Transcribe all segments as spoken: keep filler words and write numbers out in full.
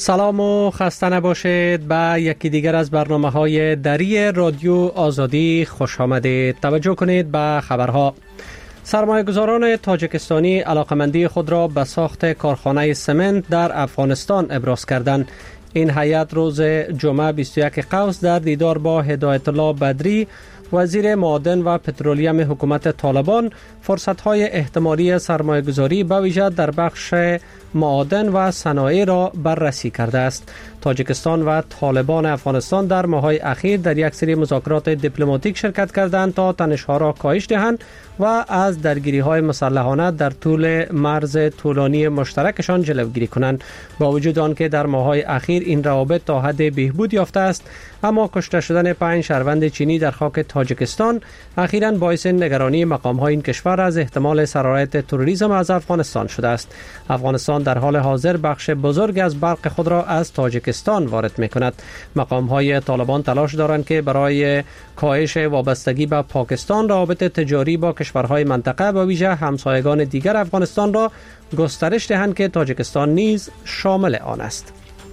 سلام و خسته نباشید. به یکی دیگر از برنامه های دری رادیو آزادی خوش آمدید. توجه کنید به خبرها. سرمایه گذاران تاجیکستانی علاقمندی خود را به ساخت کارخانه سمنت در افغانستان ابراز کردند. این هیئت روز جمعه بیست و یک قوس در دیدار با هدایت الله بدری وزیر معادن و پترولیم حکومت طالبان فرصت‌های احتمالی سرمایه‌گذاری به ویژه در بخش معادن و صنایع را بررسی کرده است. تاجیکستان و طالبان افغانستان در ماه‌های اخیر در یک سری مذاکرات دیپلماتیک شرکت کردند تا تنش‌ها را کاهش دهند و از درگیری‌های مسلحانه در طول مرز طولانی مشترکشان جلوگیری کنند. با وجود آنکه در ماه‌های اخیر این روابط تا حد بهبود یافته است، اما کشته شدن پنج شهروند چینی در خاک تاجیکستان اخیراً باعث نگرانی مقام‌های این کشور از احتمال سرایت تروریسم از افغانستان شده است. افغانستان در حال حاضر بخش بزرگ از برق خود را از تاجیکستان وارد می‌کند. مقام‌های طالبان تلاش دارند که برای کاهش وابستگی به پاکستان روابط تجاری با کشورهای منطقه و ویژه همسایگان دیگر افغانستان را گسترش دهند که تاجیکستان نیز شامل آن است.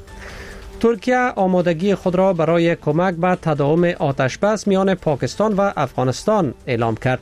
ترکیه آمادگی خود را برای کمک به تداوم آتش‌بس میان پاکستان و افغانستان اعلام کرد.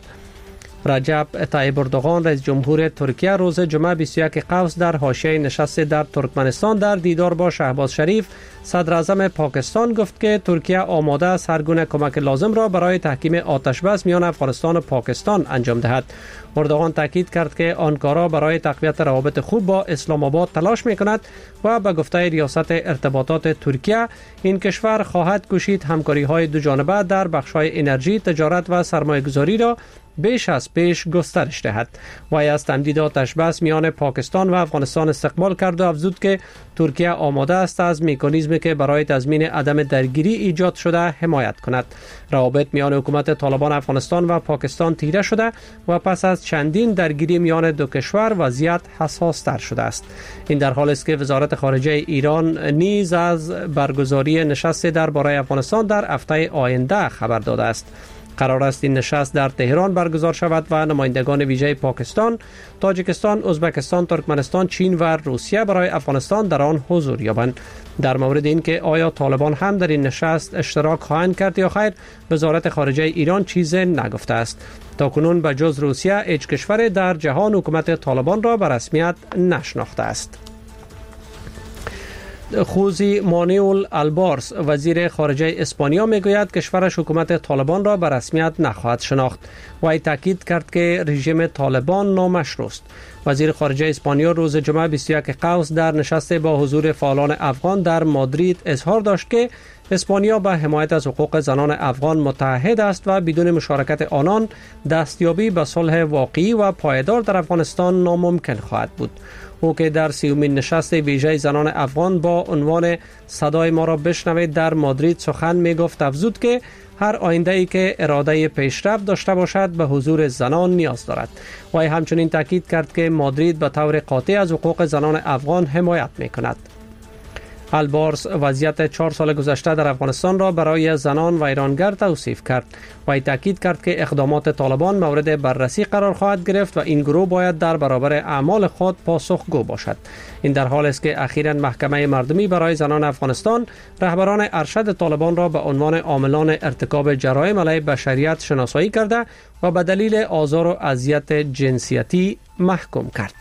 رجب طیب اردوغان رئیس جمهور ترکیه روز جمعه بیست و یک قوس در حاشیه نشست در ترکمنستان در دیدار با شهباز شریف صدر اعظم پاکستان گفت که ترکیه آماده است هر گونه کمک لازم را برای تحکیم آتش‌بس میان افغانستان و پاکستان انجام دهد. اردوغان تاکید کرد که آنکارا برای تقویت روابط خوب با اسلام آباد تلاش می‌کند و به گفته ریاست ارتباطات ترکیه این کشور خواهد کوشید همکاری‌های دو جانبه در بخش‌های انرژی، تجارت و سرمایه‌گذاری را بیش از پیش گسترش دهد. وی از تمدید آتش‌بس میان پاکستان و افغانستان استقبال کرد و افزود که ترکیه آماده است از مکانیزمی که برای تضمین عدم درگیری ایجاد شده حمایت کند. روابط میان حکومت طالبان افغانستان و پاکستان تیره شده و پس از چندین درگیری میان دو کشور وضعیت حساس تر شده است. این در حالی است که وزارت خارجه ایران نیز از برگزاری نشست درباره افغانستان در هفته آینده خبر داده است. قرار است این نشست در تهران برگزار شود و نمایندگان ویژه پاکستان، تاجیکستان، ازبکستان، ترکمنستان، چین و روسیه برای افغانستان در آن حضور یابند. در مورد اینکه آیا طالبان هم در این نشست اشتراک خواهند کرد یا خیر، وزارت خارجه ایران چیزی نگفته است. تاکنون به جز روسیه هیچ کشور در جهان حکومت طالبان را به رسمیت نشناخته است. خوزی مانیول البارس وزیر خارجه اسپانیا میگوید کشورش حکومت طالبان را به رسمیت نخواهد شناخت. وی تاکید کرد که رژیم طالبان نامشروع است. وزیر خارجه اسپانیا روز جمعه بیست و یک قوس در نشست با حضور فعالان افغان در مادرید اظهار داشت که اسپانیا به حمایت از حقوق زنان افغان متحد است و بدون مشارکت آنان دستیابی به صلح واقعی و پایدار در افغانستان ناممکن خواهد بود. او که در سیومین نشست ویژه زنان افغان با عنوان صدای ما را بشنوید در مادرید سخن می گفت افزود که هر آینده‌ای که اراده پیشرفت داشته باشد به حضور زنان نیاز دارد. و همچنین تاکید کرد که مادرید به طور قاطع از حقوق زنان افغان حمایت می کند. البارس وضعیت چهار سال گذشته در افغانستان را برای زنان و ایرانگر توصیف کرد و تاکید کرد که اقدامات طالبان مورد بررسی قرار خواهد گرفت و این گروه باید در برابر اعمال خود پاسخگو باشد. این در حالی است که اخیراً محکمه مردمی برای زنان افغانستان رهبران ارشد طالبان را به عنوان عاملان ارتکاب جرایم علیه بشریت شناسایی کرده و به دلیل آزار و اذیت جنسیتی محکوم کرد.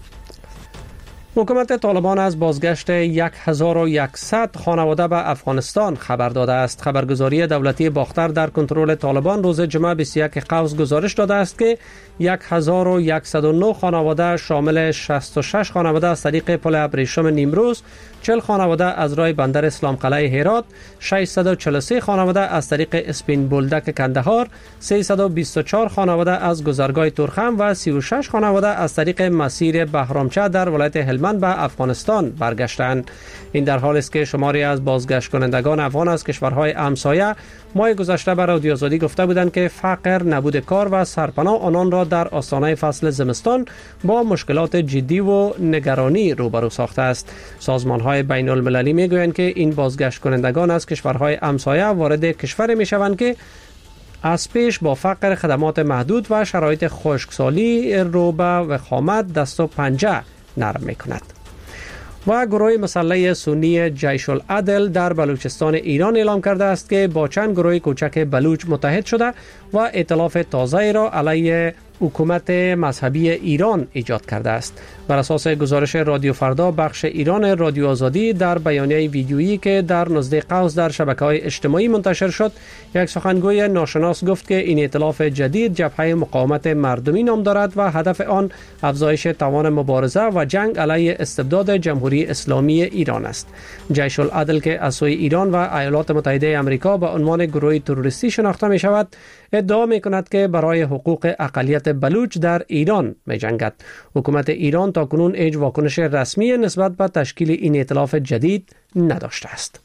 حکومت طالبان از بازگشت هزار و صد خانواده به افغانستان خبر داده است. خبرگزاری دولتی باختر در کنترل طالبان روز جمعه بیست و یک قوس گزارش داده است که هزار و صد و نه خانواده شامل شصت و شش خانواده از طریق پل ابریشم نیمروز، چهل خانواده از راه بندر اسلام قلعه هرات، ششصد و چهل و سه خانواده از طریق اسپین بولدک کندهار، سیصد و بیست و چهار خانواده از گذرگاه تورخم و سی و شش خانواده از طریق مسیر بهرامچه در ولایت هلمند به افغانستان برگشتند. این در حالی است که شماری از بازگشت کنندگان افغان از کشورهای همسایه ماه گذشته به رادیو آزادی گفته بودند که فقر، نبود کار و سرپناه آنان را در آستانه فصل زمستان با مشکلات جدی و نگرانی روبرو ساخته است. سازمان‌های بین المللی می‌گویند که این بازگشت کنندگان از کشورهای همسایه وارد کشور می‌شوند که از پیش با فقر، خدمات محدود و شرایط خشکسالی رو به وخامت دست و پنجه نرم می‌کند. و گروه مسلح سنی جیش العدل در بلوچستان ایران اعلام کرده است که با چند گروه کوچک بلوچ متحد شده و ائتلاف تازه را علیه حکومت مذهبی ایران ایجاد کرده است. بر اساس گزارش رادیو فردا بخش ایران رادیو آزادی در بیانیه ویدیویی که در نزد قوس در شبکه‌های اجتماعی منتشر شد، یک سخنگوی ناشناس گفت که این ائتلاف جدید جبهه مقاومت مردمی نام دارد و هدف آن افزایش توان مبارزه و جنگ علیه استبداد جمهوری اسلامی ایران است. جیش العدل که از سوی ایران و ایالات متحده آمریکا به عنوان گروه تروریستی شناخته می شود، ادعا می کند که برای حقوق اقلیت بلوچ در ایران می جنگد. حکومت ایران تا کنون هیچ واکنش رسمی نسبت به تشکیل این ائتلاف جدید نداشته است.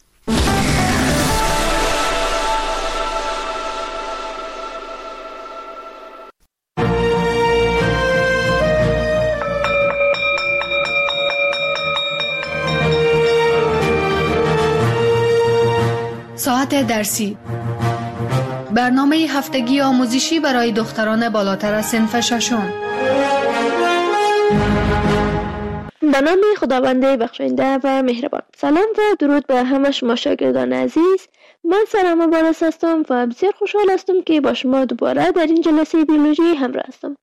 ساعت درسی، برنامه هفتگی آموزشی برای دختران بالاتر از صنف ششم. به نام خداوند بخشنده و مهربان. سلام و درود به همه شما شاگردان عزیز. من سرام مبارز هستم و بسیار خوشحال هستم که با شما دوباره در این جلسه بیولوژی همراه هستم.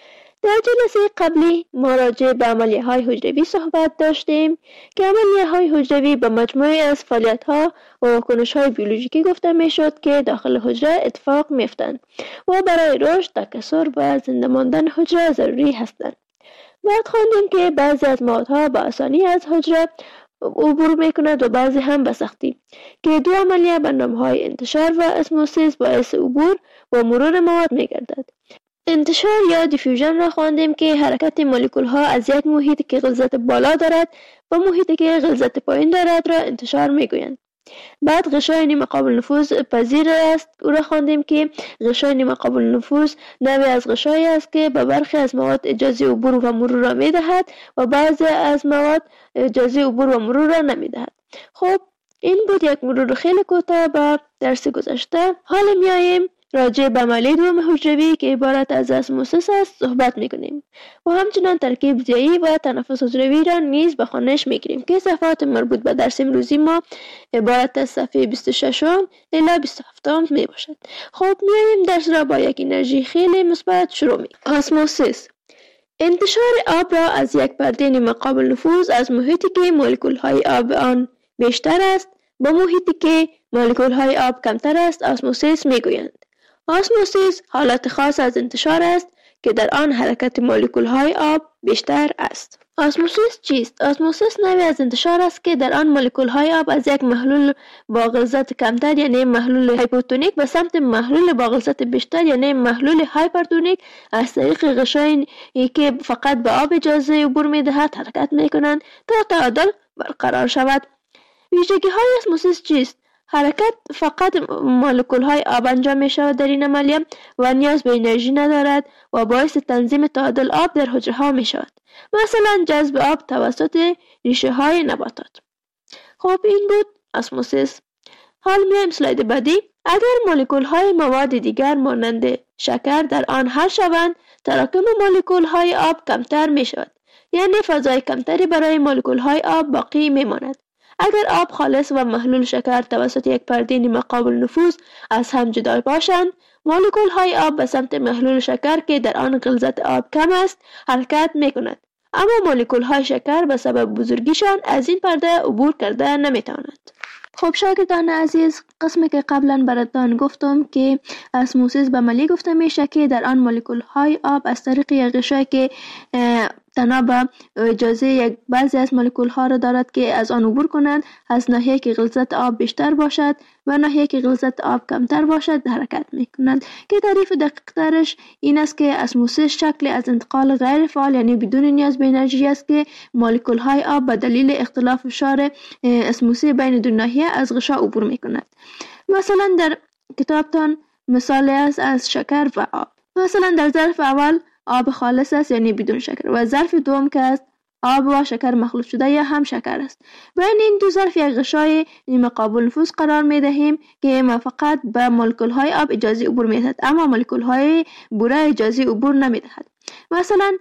در جلسه قبلی ما راجع به عملیه های حجروی صحبت داشتیم که عملیه های حجروی به مجموعه از فعالیت ها و واکنش های بیولوژیکی گفته می شد که داخل حجره اتفاق می افتند و برای رشد، تکثر و زنده ماندن حجره ضروری هستند. بعد خواندیم که بعضی از موادها با آسانی از حجره عبور می کند و بعضی هم به سختی، که دو عملیه به نام های انتشار و اسموسیس باعث عبور و مرور مواد می گردد. انتشار یا دیفیوژن را خواندیم که حرکت مولکول ها از یک محیط که غلظت بالا دارد و محیطی که غلظت پایین دارد را انتشار می گویند. بعد غشای نیمه قابل نفوذ پذیر است او را خواندیم که غشای نیمه قابل نفوذ نوعی از غشایی است که به برخی از مواد اجازه عبور و مرور را می دهد و بعضی از مواد اجازه عبور و مرور را نمی دهد. خب این بود یک مرور خیلی کوتاه به درس گذشته. حالا میاییم راجع به عملیه دوم حجروی که عبارت از اسموسیس است صحبت میکنیم و همچنان ترکیب ضیایی و تنفس حجروی را نیز به خوانش میگیریم که صفحات مربوط به درس امروزی ما عبارت از صفحه بیست و شش الی بیست و هفت می باشد. خب میاییم درس را با یک انرژی خیلی مثبت شروع می. اسموسیس انتشار آب را از یک پرده نیمه قابل نفوذ از محیطی که مولکول های آب آن بیشتر است به محیطی که مولکول های آب کمتر است اسموسیس میگویند. اسموسیس حالت خاص از انتشار است که در آن حرکت مولکول های آب بیشتر است. اسموسیس چیست؟ اسموسیس نوعی از انتشار است که در آن مولکول های آب از یک محلول با غلظت کمتر یعنی محلول هایپوتونیک به سمت محلول با غلظت بیشتر یعنی محلول هایپرتونیک از طریق غشایی که فقط به آب اجازه عبور می دهد حرکت می کنند تا تعادل برقرار شود. ویژگی های اسموسیس چیست؟ حرکت فقط مولکول های آب انجام می شود در این عملیه و نیاز به انرژی ندارد و باعث تنظیم تعادل آب در حجره ها می شود، مثلا جذب آب توسط ریشه های نباتات. خب این بود اسموسیس. حال میایم اسلاید بعدی. اگر مولکول های مواد دیگر مانند شکر در آن حل شوند تراکم مولکول های آب کمتر می شود، یعنی فضای کمتری برای مولکول های آب باقی می ماند. اگر آب خالص و محلول شکر توسط یک پرده نیمه قابل نفوذ از هم جدا باشند مولکول های آب به سمت محلول شکر که در آن غلظت آب کم است حرکت می کند، اما مولکول های شکر به سبب بزرگیشان از این پرده عبور کرده نمی توانند. خب شاگردان عزیز، قسمی که قبلا براتان گفتم که اسموسیس به عملیه گفته میشه که در آن مولکول های آب از طریق یک غشایی که تنها به اجازه یک بعضی از مولکول ها را دارد که از آن عبور کنند از ناحیه که غلظت آب بیشتر باشد و ناحیه که غلظت آب کمتر باشد حرکت می کنند، که تعریف دقیق ترش این است که اسموسیس شکلی از انتقال غیر فعال یعنی بدون نیاز به انرژی است که مولکول های آب به دلیل اختلاف فشار اسموسی بین دو ناحیه از غشا عبور می کند. مثلا در کتابتان مثال است از شکر و آب. مثلا در ظرف اول آب خالص است یعنی بدون شکر و ظرف دوم که است آب و شکر مخلوط شده یا هم شکر است. بین این دو ظرف یک غشای نیمه قابل نفوذ قرار می دهیم که ما فقط به مولکول های آب اجازه عبور می دهد اما مولکول های بوره اجازه عبور نمی دهد. مثلا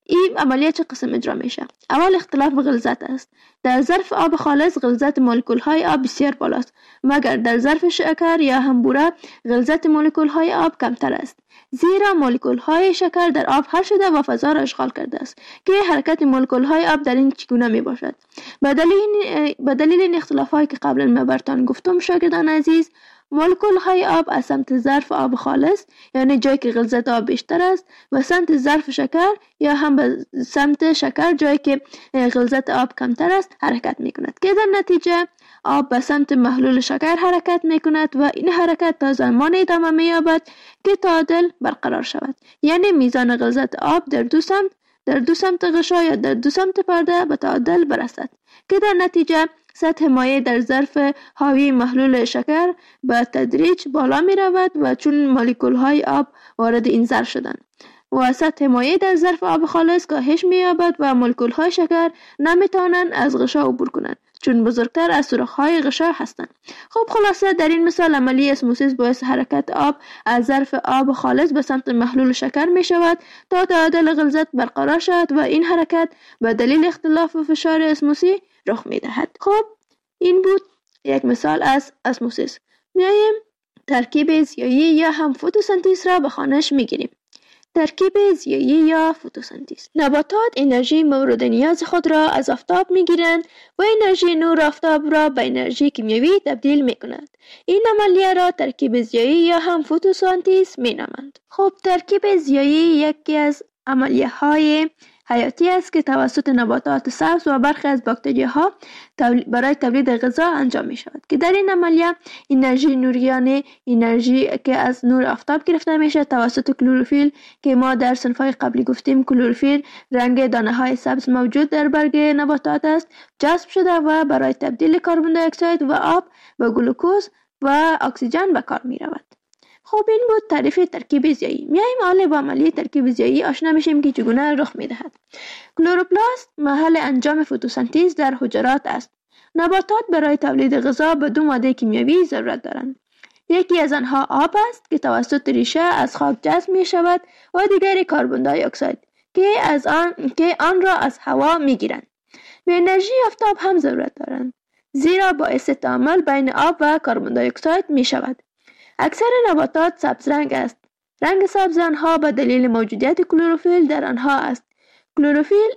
این عملیه چه قسم اجرا میشه؟ اول اختلاف غلظت است. در ظرف آب خالص غلظت مولکول های آب بسیار بالاست، مگر در ظرف شکر یا همبوره غلظت مولکول های آب کمتر است، زیرا مولکول های شکر در آب حل شده و فضا را اشغال کرده است که حرکت مولکول های آب در این چگونه می باشد. به دلیل به دلیل این اختلاف هایی که قبلا ما براتون گفتم شاگردان عزیز، مولکول های آب از سمت ظرف آب خالص یعنی جایی که غلظت آب بیشتر است و سمت ظرف شکر یا هم به سمت شکر جایی که غلظت آب کمتر است حرکت می کند که در نتیجه آب به سمت محلول شکر حرکت می کند و این حرکت تا زمانی ادامه می یابد که تعادل برقرار شود، یعنی میزان غلظت آب در دو سمت در دو سمت غشا یا در دو سمت پرده به تعادل برسد که در نتیجه سطح مایع در ظرف حاوی محلول شکر به تدریج بالا می رود و چون مولکول های آب وارد این ظرف شدند و سطح مایع در ظرف آب خالص کاهش می یابد و مولکول های شکر نمی توانند از غشا عبور کنند چون بزرگتر از سوراخ های غشا هستند. خب خلاصه در این مثال عملیه اسموسیس باعث حرکت آب از ظرف آب خالص به سمت محلول شکر می شود تا تعادل غلظت برقرار شود و این حرکت به دلیل اختلاف فشار اسموسی رخ می دهد. خب این بود یک مثال از اسموسیس. میایم ترکیب زیایی یا هم فتوسنتز را به خوانش می گیریم. ترکیب زیایی یا فتوسنتز. نباتات انرژی مورد نیاز خود را از آفتاب می گیرند و انرژی نور آفتاب را به انرژی کیمیایی تبدیل می کنند. این عملیه را ترکیب زیایی یا هم فتوسنتز می نامند. خب ترکیب زیایی یکی از عملیه های حیاتی است که توسط نباتات سبز و برخی از باکتریاها برای تولید غذا انجام می شود که در این عملیه انرژی نوریانه انرژی که از نور آفتاب گرفته می شود توسط کلروفیل که ما در صنفهای قبلی گفتیم کلروفیل رنگ دانه های سبز موجود در برگ نباتات است جذب شده و برای تبدیل کربن دی اکساید و آب به گلوکوز و اکسیژن به کار می رود. خب این بود تعریف ترکیب زیایی. میایم حالا با عملیه ترکیب زیایی آشنا میشیم که چگونه رخ میدهد. کلوروپلاست محل انجام فتوسنتز در حجرات است. نباتات برای تولید غذا به دو ماده کیمیایی ضرورت دارند. یکی از آنها آب است که توسط ریشه از خاک جذب می شود و دیگری کربن دی اکساید که از آن که آن را از هوا میگیرند. به انرژی آفتاب هم ضرورت دارند زیرا باعث تعامل بین آب و کربن دی اکساید می شود. اکثر نباتات سبز رنگ است. رنگ سبز آنها به دلیل موجودیت کلروفیل در آنها است. کلروفیل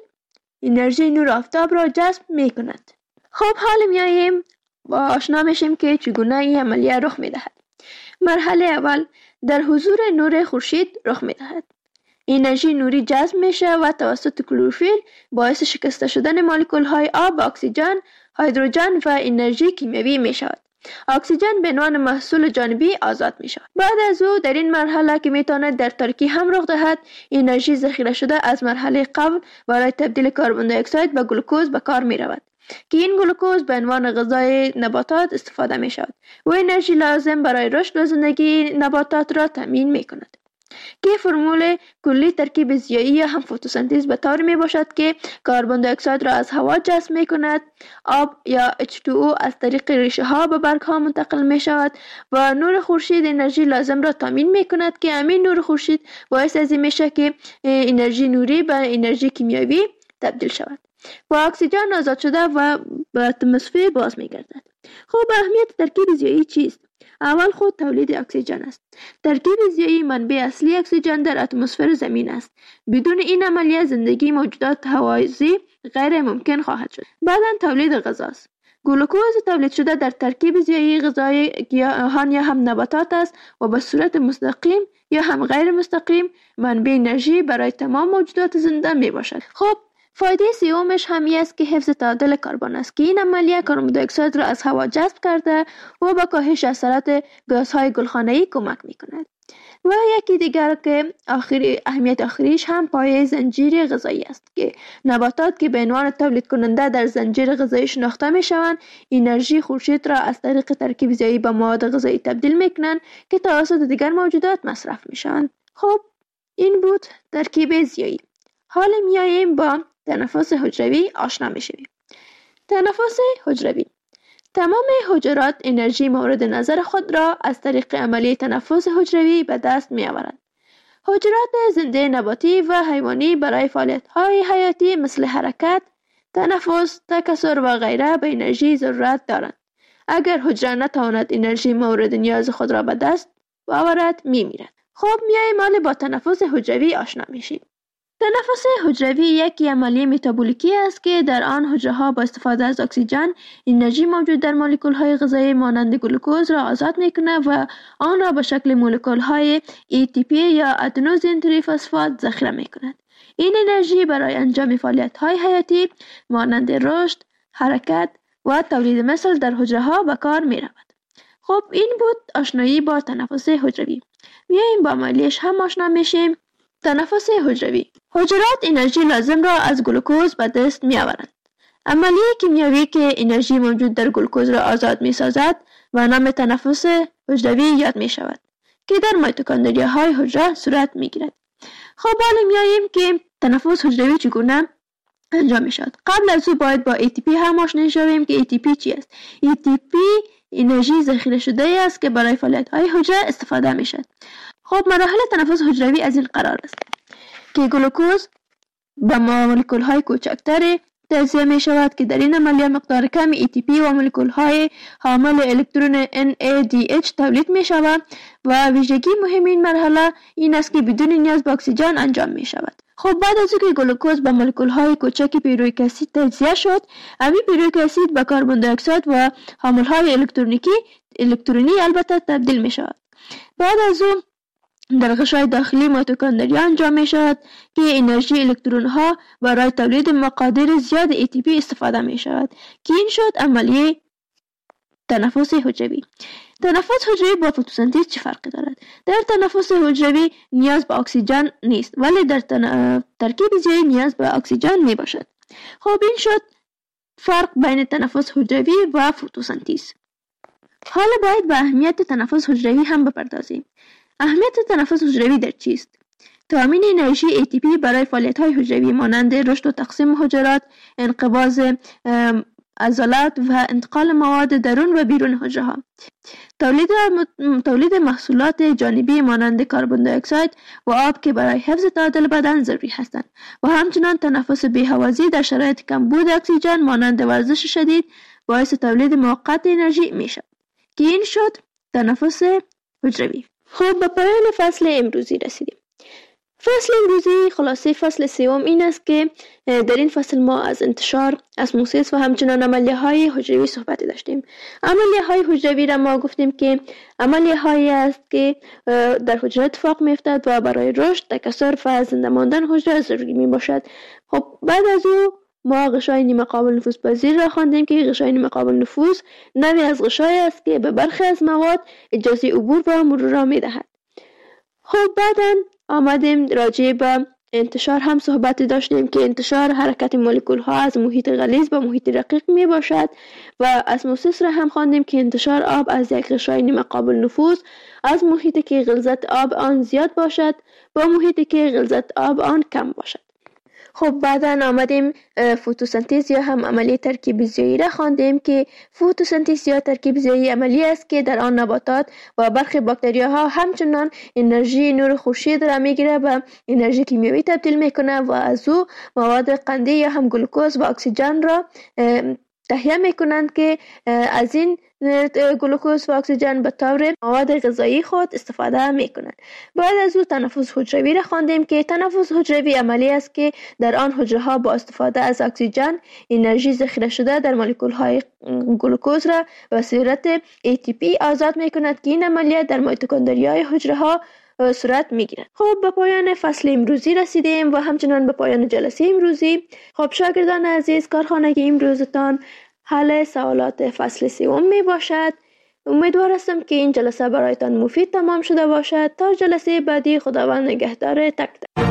انرژی نور آفتاب را جذب می کند. خب حالا میاییم با آشنا میشیم که چگونه این عملیه رخ می دهد. مرحله اول در حضور نور خورشید رخ می دهد. انرژی نوری جذب میشه و توسط کلروفیل باعث شکسته شدن مولکول های آب و اکسیژن، هیدروژن و انرژی کیمیایی می شود. اکسیژن به عنوان محصول جانبی آزاد می شود. بعد از او در این مرحله که می تواند در تاریکی هم رخ دهد انرژی ذخیره شده از مرحله قبل برای تبدیل کربن دی اکساید به گلوکوز به کار می رود که این گلوکوز به عنوان غذای نباتات استفاده می شود و انرژی لازم برای رشد و زندگی نباتات را تامین می کند. که فرمول کلی ترکیب زیایی هم فتوسنتز به طور می باشد که کربن دی اکساید را از هوا جذب می کند، آب یا اچ تو او از طریق ریشه ها به برگ ها منتقل می شود و نور خورشید انرژی لازم را تامین می کند که همین نور خورشید باعث از این می شود که انرژی نوری به انرژی کیمیایی تبدیل شود و اکسیژن آزاد شده و به اتمسفر باز می گردد. خب اهمیت ترکیب زیایی چیست؟ اول خود تولید اکسیژن است. ترکیب زیایی منبع اصلی اکسیژن در اتمسفر زمین است. بدون این عملیه زندگی موجودات هوازی غیر ممکن خواهد شد. بعداً تولید غذا است. گلوکوز تولید شده در ترکیب زیایی غذای گیاهان یا هم نباتات است و به صورت مستقیم یا هم غیر مستقیم منبع انرژی برای تمام موجودات زنده می باشد. خب فایده سومش همی است که حفظ تعادل کربن است که این عملیه کربن دی اکساید را از هوا جذب کرده و به کاهش اثرات گازهای گلخانه‌ای کمک می‌کند. و یکی دیگر که آخری اهمیت آخریش هم پایه زنجیره غذایی است که نباتات که به عنوان تولید کننده در زنجیره غذایی شناخته می‌شوند انرژی خورشید را از طریق ترکیب زیایی به مواد غذایی تبدیل می‌کنند که توسط دیگر موجودات مصرف می‌شوند. خب این بود ترکیب زیایی. حالا میاییم با تنفس حجروی آشنا میشیم. تنفس حجروی تمام حجرات انرژی مورد نظر خود را از طریق عملیه تنفس حجروی به دست می آورند. حجرات زنده نباتی و حیوانی برای فعالیت‌های حیاتی مثل حرکت، تنفس، تکثر و غیره به انرژی ضرورت دارند. اگر حجره نتواند انرژی مورد نیاز خود را به دست آورد میمیرد. خب میاییم حالا با تنفس حجروی آشنا میشیم. تنفس حجروی یک عملیه متابولیکی است که در آن حجره ها با استفاده از اکسیژن انرژی موجود در مولکول های غذایی مانند گلوکوز را آزاد میکنه و آن را به شکل مولکول های ای تی پی یا ادنوزین تریفسفات ذخیره میکند. این انرژی برای انجام فعالیت های حیاتی مانند رشد، حرکت و تولید مثل در حجره ها به کار می رود. خب این بود آشنایی با تنفس حجروی. میاییم با عملیش هم آشنا میشیم. تنفس حجروی. حجرات انرژی لازم را از گلوکوز به دست می آورند. عملیه کیمیایی که انرژی موجود در گلوکوز را آزاد می سازد و نام تنفس حجروی یاد می شود که در میتوکندریا های حجره صورت می گیرد. خب حالا میاییم که تنفس حجروی چگونه انجام می شود. قبل از او باید با ای تی پی هم آشنا شویم که ای تی پی چی است. ای تی پی انرژی ذخیره شده است که برای فعالیت های حجره استفاده می شود. خب مراحل تنفس حجروی از این قرار است که گلوکوز به مولکول های کوچکتر تجزیه می شود که در این عملیه مقدار کمی ای تی پی و مولکول های حامل الکترون ان ای دی اچ تولید می شود و ویژگی مهم این مرحله این است که بدون نیاز به اکسیژن انجام می شود. خب بعد از اینکه گلوکوز به مولکول های کوچک پیرویک اسید تجزیه شد، همین پیرویک اسید به کربن دی اکساید و حامل های الکترونیکی الکترونی البته تبدیل می شود. بعد از اون در غشای داخلی میتوکندریا انجام می شود که انرژی الکترون ها برای تولید مقادیر زیاد ای تی پی استفاده می شود که این شد عملیه تنفس حجروی. تنفس حجروی با فتوسنتز چه فرقی دارد؟ در تنفس حجروی نیاز به اکسیژن نیست ولی در تن... ترکیب زیایی نیاز به اکسیژن می باشد. خب این شد فرق بین تنفس حجروی و فتوسنتز. حالا باید به اهمیت تنفس حجروی هم بپردازیم. اهمیت تنفس حجروی در چیست؟ تامین انرژی ای تی پی برای فعالیت‌های حجروی مانند رشد و تقسیم حجرات، انقباض عضلات و انتقال مواد درون و بیرون حجره ها. تولید تولید محصولات جانبی مانند کربن دی اکساید و آب که برای حفظ تعادل بدن ضروری هستند و همچنین تنفس بی‌هوازی در شرایط کمبود اکسیژن مانند ورزش شدید باعث تولید موقت انرژی می شود که این شد تنفس حجروی. خب به پایان فصل امروزی رسیدیم. فصل امروزی خلاصه فصل سوم این است که در این فصل ما از انتشار اسموسیس و همچنان عملیه های حجروی صحبت داشتیم. عملیه های حجروی را ما گفتیم که عملیه هایی است که در حجره اتفاق می افتد و برای رشد، تکثر و زنده ماندن حجره ضروری می باشد. خب بعد از او ما غشای نیمه قابل نفوذ پذیر را خواندیم که غشای نیمه قابل نفوذ نوعی از غشای است که به برخی از مواد اجازه عبور و مرور را می دهد. خب بعداً آمدیم راجع به انتشار هم صحبت داشتیم که انتشار حرکت مولکول ها از محیط غلیظ به محیط رقیق می باشد و اسموسیس را هم خواندیم که انتشار آب از یک غشای نیمه قابل نفوذ از محیطی که غلظت آب آن زیاد باشد با محیطی که غلظت آب آن کم باشد. خب بعدا آمدیم فتوسنتز یا هم عملیه ترکیب زیایی را خواندیم که فتوسنتز یا ترکیب زیایی عملی است که در آن نباتات و برخی باکتریاها همچنان انرژی نور خورشید را میگیره و انرژی کیمیایی تبدیل میکنه و از او مواد قندی یا هم گلوکوز و اکسیژن را تهیه میکنند که از این گلوکوز و اکسیژن به طور مواد غذایی خود استفاده میکنند. بعد از او تنفس حجروی را خواندیم که تنفس حجروی عملی است که در آن حجره ها با استفاده از اکسیژن انرژی ذخیره شده در مولکول های گلوکوز را به صورت ای تی پی آزاد میکند که این عملیات در میتوکندریای حجره ها صورت میگیرد. خب به پایان فصل امروزی رسیدیم و همچنان به پایان جلسه امروزی. خب شاگردان عزیز، کارخانه امروزتان حل سوالات فصل سوم می باشد. امیدوار هستم که این جلسه برایتان مفید تمام شده باشد. تا جلسه بعدی، خداوند نگهدار تک تک.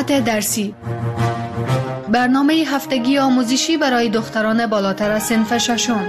مقالات درسی. برنامه هفتگی آموزشی برای دختران بالاتر از صنف ششم.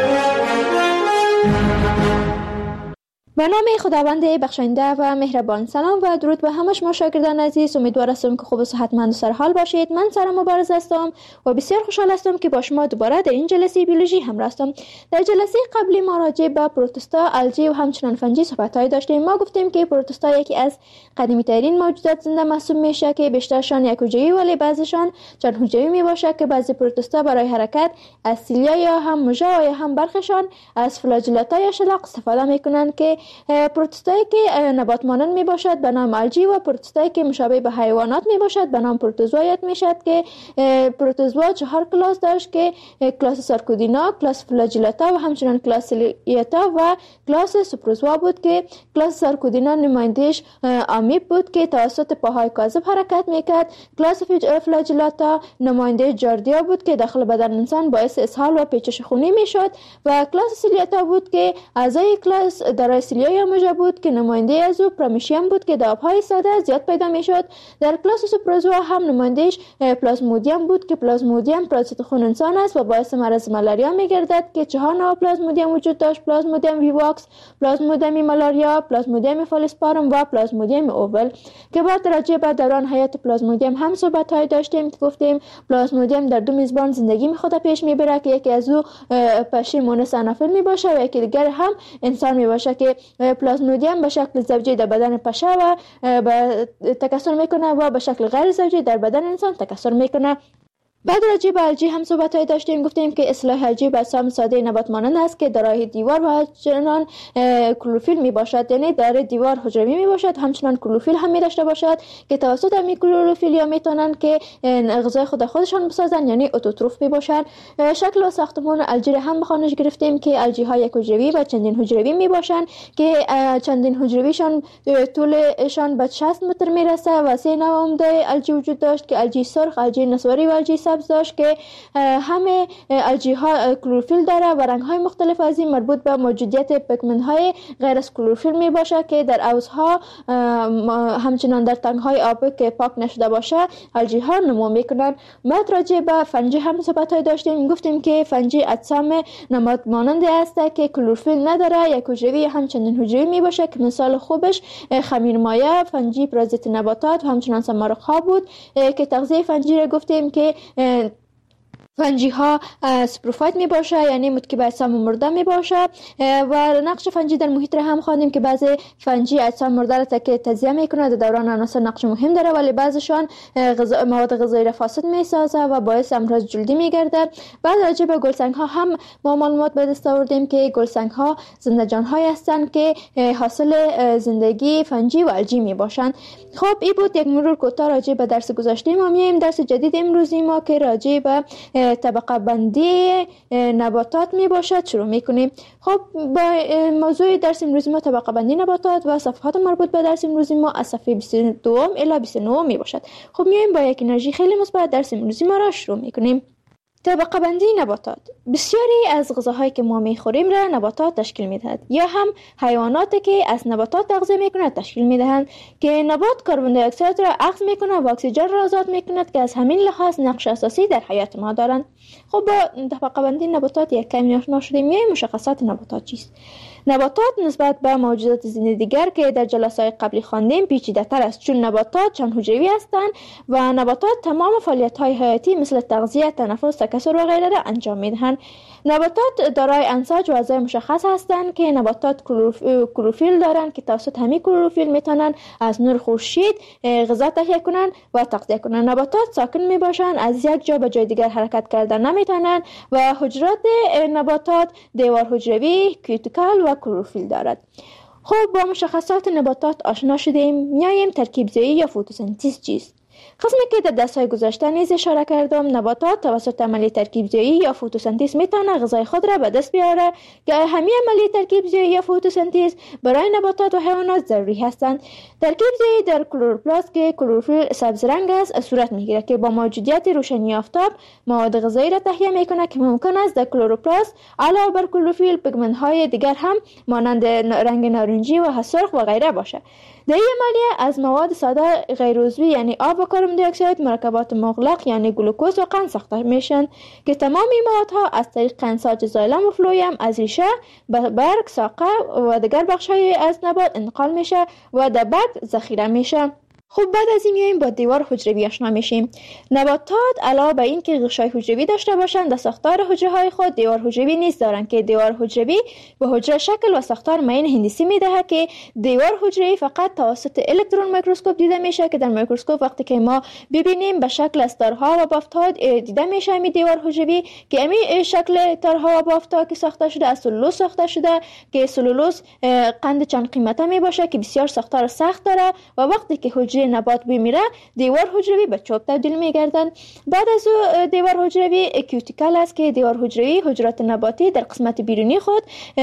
به نام خداوند بخشنده و مهربان. سلام و درود به همه شما شاگردان عزیز. امیدوار هستم که خوب و صحتمند و سرحال باشید. من سارا مبارز هستم و بسیار خوشحال هستم که با شما دوباره در این جلسه بیولوژی همراه هستم. در جلسه قبلی ما راجع به پروتوستا، الژی و همچنین فنجی صحبت‌های داشتیم. ما گفتیم که پروتوستا یکی از قدیمی ترین موجودات زنده محسوب میشه که بیشترشان یک حجروی ولی بعضیشان چند حجروی میباشه که بعضی پروتوستا برای حرکت از سیلیا یا هم موژه یا هم برخشان از فلاجلتا یا شلاق استفاده میکنن که پروتوستایی که نبات مانند می باشد به نام الژی و پروتوستایی که مشابه به حیوانات می باشد به نام پروتوزوا یاد می شد که پروتوزوا چهار کلاس داشت که کلاس سارکودینا، کلاس فلاجلتا و همچنین کلاس سیلیتا و کلاس سوپروزوا بود که کلاس سارکودینا نمایندهش آمیب بود که توسط پاهای کاذب حرکت میکرد. کلاس فلاجلتا نماینده جاردیا بود که داخل بدن انسان باعث اسهال و پیچش خونی میشد و کلاس سیلیتا بود که اعضای کلاس در سیلیا یا موژه بود که نماینده از او پرامیشیم بود که دابهای ساده زیاد پیدا میشد. در کلاس سوپروزوا هم نمایندهش پلازمودیم بود که پلازمودیم پرازیت خون انسان است و باعث مرض مالاریا میگردد که چهار نوع پلازمودیم وجود داشت: پلازمودیم ویواکس، پلازمودیم مالاریا، پلازمودیم فالسپارم و پلازمودیم اوول که بعد راجع به دوران حیات پلازمودیم هم صحبت‌های داشتیم که گفتیم پلازمودیم در دو میزبان زندگی می خود پیش میبره که یکی از او پشه مونس انافیل میباشه و یکی دیگر هم انسان میباشه که پلازمودیم به شکل زوجی در بدن پشه و تکثر میکنه و به شکل غیر زوجی در بدن انسان تکثر میکنه. بعد راجع به الژی هم صحبت‌های داشتیم. گفتیم که اصطلاح الژی به اجسام ساده نبات مانند است که دارای دیوار و همچنان کلروفیل می باشد، یعنی دارای دیوار حجروی می باشد، همچنان کلروفیل هم می داشته باشد که توسط همین کلروفیل یا میتونن که غذای خود خودشان بسازن، یعنی اتوتروف می باشند. شکل و ساختمان الژی هم به خوانش گرفتیم که الژی ها یک حجروی و چندین حجروی می باشند که چندین حجرویشان طولشان به شصت متر می رسه و سه نوع عمده الژی وجود داشت که الژی سرخ، الژی نسواری و الژی داشت که همه الژی ها کلروفیل داره و رنگ های مختلف از این مربوط به موجودیت پیگمنت های غیر از کلروفیل می باشه که در عوضها همچنان در تنگ های آبی که پاک نشده باشه الژی ها نمو میکنن. بعد راجع به فنجی هم صحبت های داشتیم. گفتیم که فنجی اجسام نبات ماننده است که کلروفیل نداره، یک حجروی همچنین حجروی می باشه که مثال خوبش خمیرمایه، فنجی پرازیت نباتات و همچنان سمارق ها بود که تغذیه فنجی را گفتیم که فنجی ها سپروفایت می باشه، یعنی متکی به اجسام مرده می باشه و نقش فنجی در محیط را هم خواندیم که بعضی فنجی اجسام مرده را که تجزیه میکنه در دوران عناصر نقش مهم داره ولی بعضیشان غذا مواد غذایی را فاسد می سازه و باعث امراض جلدی می گرده. بعد راجع به گلسنگ ها هم ما معلومات به دست آوردیم که گلسنگ ها زنده جان های هستند که حاصل زندگی فنجی و الژی می باشند. خب این بود یک مرور کوتاه راجع به درس گذشته. ما میایم درس جدید امروزی ما که راجع به طبقه بندی نباتات می باشد شروع می کنیم. خب با موضوع درس امروزی ما طبقه بندی نباتات و صفحات مربوط به درس امروزی ما از صفحه بیست و دو الی بیست و نه می باشد. خب میایم با یک انرژی خیلی مثبت درس امروزی ما را شروع می کنیم. طبقه بندی نباتات. بسیاری از غذاهایی که ما میخوریم را نباتات تشکیل میدهد یا هم حیواناتی که از نباتات تغذیه میکنند تشکیل میدهند که نبات کربن دی اکساید را اخذ میکنه و اکسیژن را آزاد میکند که از همین لحاظ نقش اساسی در حیات ما دارند. خب با طبقه بندی نباتات یک کمی آشنا شدیم. میایم مشخصات نباتات چیست؟ نباتات نسبت به موجودات زنده دیگر که در جلسات قبلی خواندیم پیچیده تر است، چون نباتات چند حجروی هستند و نباتات تمام فعالیت های حیاتی مثل تغذیه، تنفس، تکثر و غیره را انجام میدهند. نباتات دارای انساج و اعضای مشخص هستند که نباتات کلروفیل دارند که توسط همین کلروفیل میتونن از نور خورشید غذا تهیه کنند و تغذیه کنند. نباتات ساکن میباشند، از یک جا به جای دیگر حرکت کردن نمیتونند و حجرات نباتات دیوار حجروی، کیوتیکل و کلروفیل دارد. خب با مشخصات نباتات آشنا شدیم. میایم ترکیب زایی یا فتوسنتز چیست؟ قسمی که در درس‌های گذشته نیز اشاره کردم، نباتات توسط عملی ترکیب زایی یا فتوسنتز میتونه غذای خود را به دست بیاره که همین عملی ترکیب زایی یا فتوسنتز برای نباتات و حیوانات ضروری هستند. ترکیب زایی در کلروپلاست که کلروفیل سبز رنگ است صورت میگیره که با موجودیت روشنی آفتاب مواد غذایی را تهیه میکنه که ممکن است در کلروپلاست علاوه بر کلروفیل پیگمنت های دیگر هم مانند رنگ نارنجی و سرخ و غیره باشه. در این عملیه از مواد ساده غیر عضوی یعنی آب و کربن دی اکساید مرکبات مغلق یعنی گلوکوز و قند ساخته میشن که تمام این موادها از طریق قندساج زایلم و فلویم از ریشه به برگ، ساقه و دیگر بخش‌های از نبات انتقال میشه و در برگ ذخیره میشه. خب بعد از این میایم با دیوار حجروی آشنا میشیم. نباتات علاوه بر این که غشای حجروی داشته باشند در ساختار حجره های خود دیوار حجروی نیز دارند که دیوار حجروی به حجره شکل و ساختار معین هندسی میدهد که دیوار حجروی فقط توسط الکترون میکروسکوپ دیده میشه که در میکروسکوپ وقتی که ما ببینیم به شکل از تارها و بافت‌ها دیده میشه. می دیوار حجروی که امی شکل تارها و بافت‌ها که ساخته شده از سلولوز ساخته شده که سلولوز قند چند قیمته می باشه که بسیار ساختار سخت داره و وقتی که حجره نبات بمیره دیوار حجروی به چوب تبدیل میگردن. بعد از او دیوار حجروی کیوتیکل است که دیوار حجروی حجرات نباتی در قسمت بیرونی خود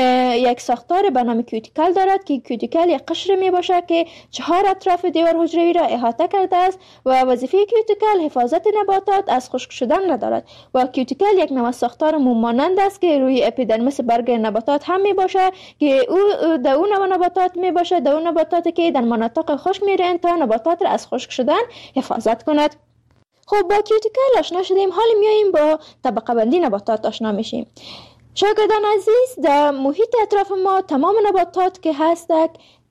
یک ساختار به نام کیوتیکل دارد که کیوتیکل یک قشر می باشه که چهار اطراف دیوار حجروی را احاطه کرده است و وظیفه کیوتیکل حفاظت نباتات از خشک شدن ندارد و کیوتیکل یک نوع ساختار موم مانند است که روی اپیدرمیس برگ نباتات هم می باشه که او در اون نوع نباتات می باشه در اون نباتاتی که در مناطق خشک میرن تا نباتات را از خشک شدن حفاظت کند. خب با کیوتیکل آشنا شدیم، حالا میاییم با طبقه بندی نباتات آشنا میشیم. شاگردان عزیز، در محیط اطراف ما تمام نباتات که هستند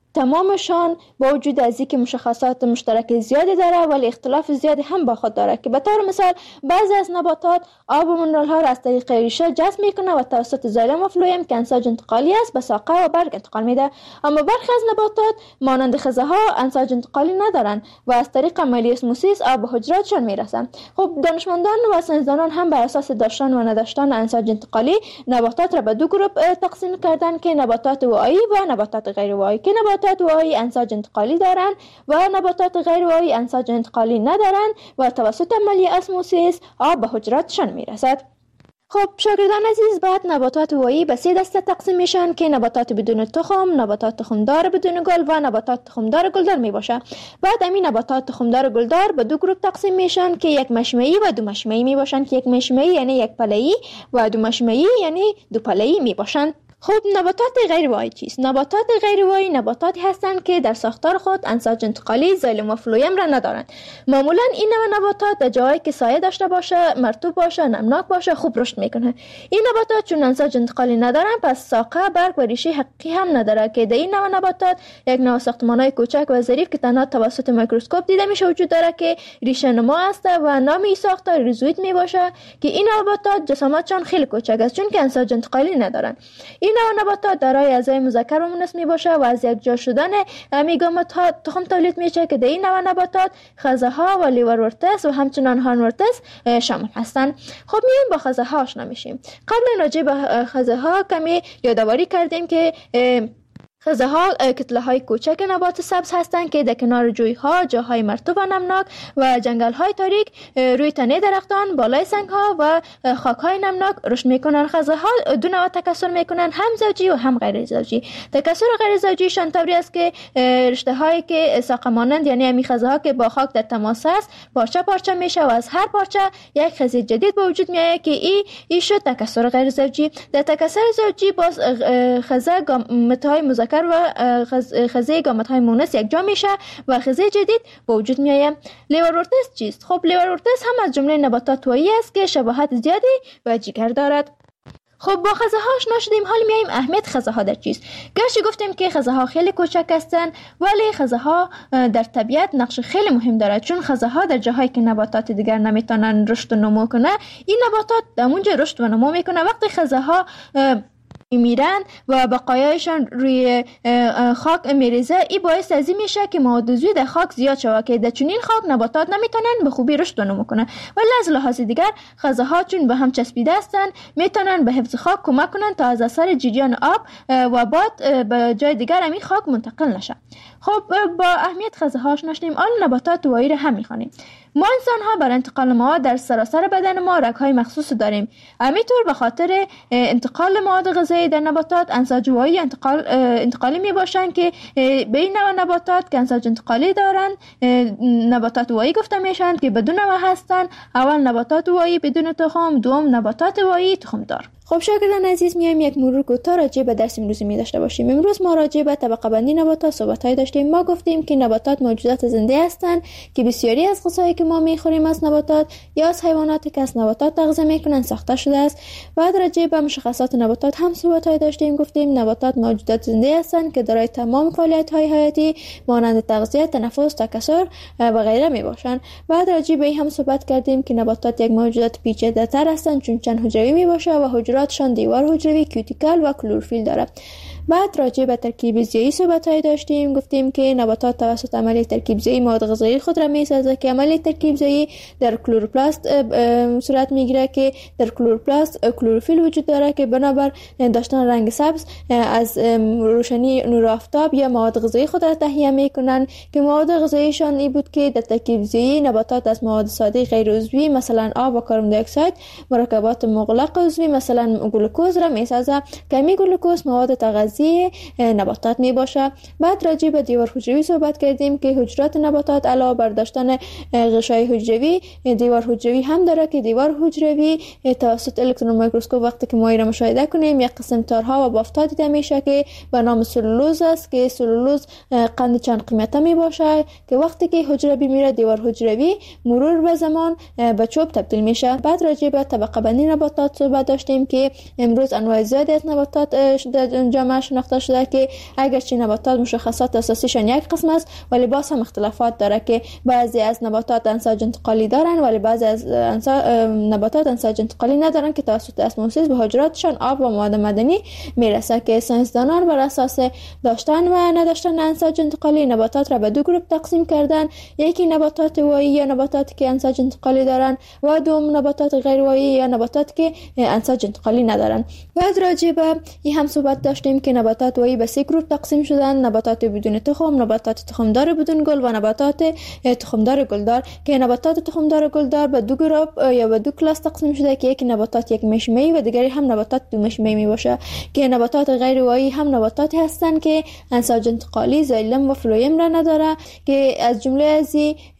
تمامشان با وجود از اینکه مشخصات مشترک زیادی داره ولی اختلاف زیادی هم با خود داره که به طور مثال بعضی از نباتات آب و منرال ها را از طریق ریشه جذب میکنه و توسط زایلم و فلویم که انساج انتقالی است به ساقه و برگ انتقال میده. اما برخی از نباتات مانند خزه ها انساج انتقالی ندارن و از طریق عملیه اسموسیس آب به حجراتشان میرسن. خب دانشمندان و ساینسدانان هم بر اساس داشتن و نداشتن انساج انتقالی نباتات را به دو گروه تقسیم کردن که نباتات واعی و نباتات غیر واعی که نباتات واعی انساج انتقالی دارند و نباتات غیر واعی انساج انتقالی ندارند و توسط عملیه اسموسیس آب به حجراتشان میرسد. خب شاگردان عزیز، بعد نباتات واعی به سه دسته تقسیم میشن که نباتات بدون تخم، نباتات تخمدار بدون گل و نباتات تخمدار گلدار می باشه. بعد همین نباتات تخمدار گلدار به دو گروه تقسیم میشن که یک مشمعی و دو مشمعی می باشن که یک مشمعی یعنی یک پله‌ای و دو مشمعی یعنی دو پله‌ای می باشن. خب نباتات غیر واعی چیست؟ نباتات غیر واعی نباتاتی هستند که در ساختار خود انساج انتقالی زایلم و فلویم را ندارند. معمولا این نوع نباتات در جایی که سایه داشته باشه، مرطوب باشه، نمناک باشه خوب رشد میکنه. این نباتات چون انساج انتقالی ندارن پس ساقه، برگ و ریشه حقیقی هم نداره که در این نوع نباتات یک نوع ساختمان‌های کوچک و ظریف که تنها توسط میکروسکوپ دیده میشه وجود داره که ریشه نما است و نام این ساختار ریزوید می باشه که این نباتات جسامتشان خیلی کوچک است چون که انساج انتقالی ندارن. این نوع نباتات دارای اعضای مذکر و مؤنث می باشه و از یک جا شدن میگامت ها تخم تولید میشه که در این نوع نباتات خزه ها و لیورورتس و همچنان هارنورتس شامل هستند. خب میایم با خزه ها آشنا میشیم. قبل راجع به خزه ها کمی یادآوری کردیم که خزه ها کتله های کوچک نبات سبز هستند که در کنار جوی ها، جاهای مرطوب و نمناک و جنگل های تاریک روی تنه درختان، بالای سنگ ها و خاک های نمناک رشد میکنن. خزه ها دو نوع تکثر میکنن، هم زوجی و هم غیر زوجی. تکثر غیر زوجیشان طوری است که رشته هایی که ساقه مانند یعنی همین خزه ها که با خاک در تماس است پارچه پارچه میشه و از هر پارچه یک خزه جدید به وجود میاد که این این شد تکثر غیر زوجی. در تکثر زوجی باز خزه گامت های مذکر و خزه گامت های مونس یک جا میشه و خزه جدید به وجود میآید. لیورورتس چیست؟ خب لیورورتس هم از جمله نباتات واعی است که شباهت زیادی به جگر دارد. خب با خزه ها آشنا شدیم، حالا میایم اهمیت خزه ها در چیست. گرچه گفتیم که خزه ها خیلی کوچک هستند ولی خزه ها در طبیعت نقش خیلی مهم دارد چون خزه ها در جاهایی که نباتات دیگر نمیتونن رشد و نمو کنه این نباتات در اونجا رشد و نمو میکنه. وقتی خزه ها میرن و بقایایشان روی خاک میریزه این باعث از این میشه که مواد عضوی در خاک زیاد شود که در چنین خاک نباتات نمیتونن به خوبی رشد و نمو کنن. ولی از لحاظ دیگر خزه ها چون به هم چسبیده هستن میتونن به حفظ خاک کمک کنن تا از اثر جریان آب و باد به جای دیگر همین خاک منتقل نشه. خب با اهمیت خزه ها آشنا شدیم، آن نباتات واعی را هم میخوانیم. ما انسان ها برای انتقال مواد در سراسر بدن ما رگ های مخصوص داریم. همینطور به خاطر انتقال مواد غذایی در نباتات انساج واعی انتقال انتقالی می باشند که به این نوع نباتات که انساج انتقالی دارند نباتات واعی گفته میشن که بدون نوع هستند. اول نباتات واعی بدون تخم، دوم نباتات واعی تخم دار. خب شاگردان عزیز، میایم یک مرور کوتاه راجع به درس امروزی می داشته باشیم. امروز ما راجع به طبقه بندی نباتات صحبت‌های داشتیم. ما گفتیم که نباتات موجودات زنده هستند که بسیاری از غذایی که ما میخوریم از نباتات یا از حیواناتی که از نباتات تغذیه میکنن ساخته شده است. بعد راجع به مشخصات نباتات هم صحبت‌های داشتیم. گفتیم نباتات موجودات زنده هستند که دارای تمام فعالیت‌های حیاتی مانند تغذیه، تنفس، تکثر و غیره میباشند. بعد راجع به این هم صحبت کردیم که نباتات یک موجودات پیچیده‌تر هستند چون چند حجروی میباشه و حجراتشان دیوار حجروی، کیوتیکل و کلروفیل دارد. بعد راجع به ترکیب زیایی صحبت‌های داشتیم. گفتیم که نباتات توسط عملیه ترکیب زیایی مواد غذایی خود را می‌سازد که عملیه ترکیب زیایی در کلروپلاست صورت میگیره که در کلروپلاست کلروفیل وجود داره که بنابر داشتن رنگ سبز از روشنی نور آفتاب یا مواد غذایی خود را تهیه میکنن که مواد غذاییشان این بود که در ترکیب زیایی نباتات از مواد ساده غیر عضوی مثلا آب و کربن دی اکساید مرکبات مغلق عضوی مثلا گلوکوز را میسازه که این گلوکوز مواد تغذیه نباتات می باشه. بعد راجع به دیوار حجروی صحبت کردیم که حجرات نباتات علاوه بر داشتن غشای حجروی دیوار حجروی هم داره که دیوار حجروی توسط الکترون میکروسکوپ وقتی که ما این را مشاهده کنیم یک قسم تارها و بافت‌ها دیده میشه که به نام سلولوز است که سلولوز قند چند قیمته می باشه که وقتی که حجره بمیره دیوار حجروی مرور به زمان به چوب تبدیل میشه. بعد راجع به طبقه بندی نباتات صحبت داشتیم که امروز انواع زیادی از نباتات در جامعه شناخته شده که اگرچه نباتات مشخصات اساسیشان یک قسم است ولی باز هم اختلافات داره که بعضی از نباتات انساج انتقالی دارن ولی بعضی از نباتات انساج انتقالی ندارن که توسط اسموسیس به حجراتشان آب و مواد معدنی میرسه که ساینسدانان بر اساس داشتن و نداشتن انساج انتقالی نباتات را به دو گروه تقسیم کردن. یکی نباتات وایی یا نباتاتی که انساج انتقالی دارن و دوم نباتات غیر وایی یا نباتاتی که انساج انتقالی ندارن. بعد راجع به این هم صحبت داشتیم که نباتات وایی به سه گروه تقسیم شدن: نباتات بدون تخم، نباتات تخمدار بدون گل و نباتات تخمدار گلدار که نباتات تخمدار گلدار به دو گروه یا به دو کلاس تقسیم شده که یکی نباتات یک مشمه‌ای و دیگری هم نباتات دو مشمه‌ای می باشه که نباتات غیر وایی هم نباتاتی هستند که انساج انتقالی زایلم و فلویم را نداره که از جمله از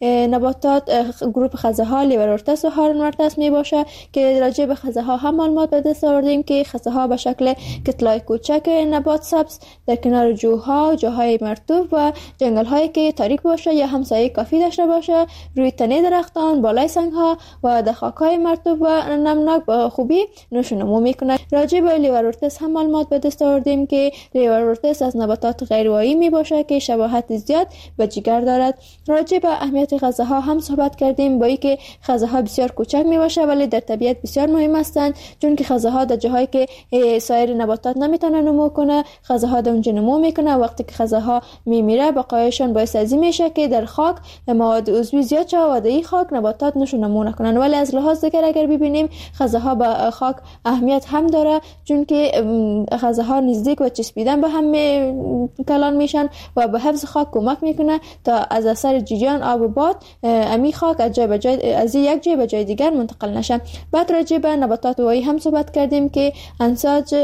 نباتات گروه خزه ها لیورورتس و هارنورتس می باشه که راجع به خزه ها هم معلومات به دست آوردیم که خزه ها به شکل کتلای کوچک نبات سبز در کنار جوها، جاهای مرطوب و جنگل هایی که تاریک باشه یا همسایه کافی داشته باشه روی تنه درختان، بالای سنگ ها و در خاک های مرطوب و نمناک با خوبی نشو نمو میکنه. راجع به لیورورتس هم معلومات به دست آوردیم که لیورورتس از نباتات غیر وایی می باشه که شباهت زیاد به جگر دارد. راجع به اهمیت خزه ها هم صحبت کردیم با اینکه خزه ها بسیار کوچک می باشه ولی در طبیعت بسیار مهم هستند چون که خزه ها در جاهایی که سایر نباتات نمیتونه نمو کنه خزه ها در اونجا نمو میکنه. وقتی که خزه ها میمیره بقایشان باعث ازی میشه که در خاک مواد عضوی زیاد شه و در این خاک نباتات نشو نمو نکنن. ولی از لحاظ دیگر اگر ببینیم خزه ها به خاک اهمیت هم داره چون که خزه ها نزدیک و چسبیدن به هم کلان میشن و به حفظ خاک کمک میکنه تا از اثر جریان آب و باد امی خاک از جای به جای از یک جای به جای دیگر منتقل نشه. بعد راجع به نباتات وایی هم صحبت کردیم که انساج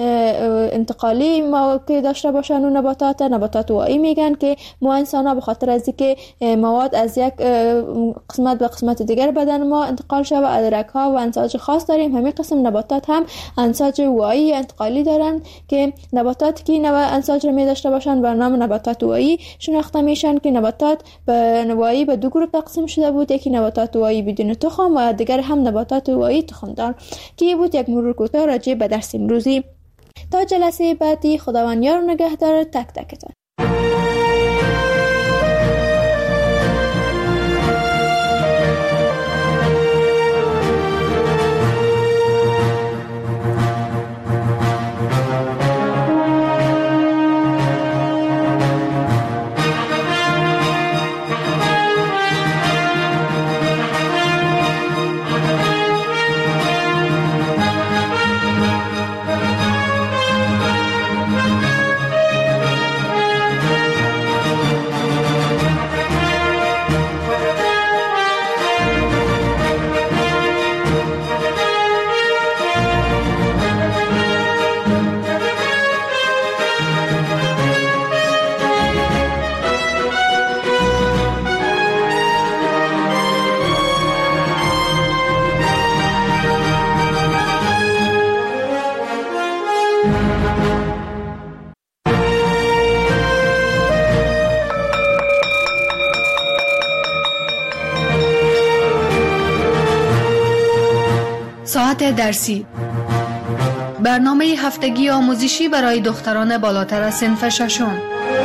انتقالی ما که داشته باشن و نباتات نباتات وایی میگن که ما انسان ها به خاطر از اینکه مواد از یک قسمت به قسمت دیگر بدن ما انتقال شده و ادرک ها و انساج خاص داریم همین قسم نباتات هم انساج وایی انتقالی دارن که نباتات که نوع انساج رو می داشته باشن به نام نباتات وایی شناخته میشن که نباتات به وایی به دو گروه تقسیم شده بود، یکی نباتات وایی بدون تخم و دیگر هم نباتات وایی تخم دار که بود یک مرور کوتاه راجع به درس امروزی. تا جلسه بعدی خداوند یار و نگهدار تک تکتان. ساعت درسی، برنامه هفتگی آموزشی برای دختران بالاتر از صنف ششم.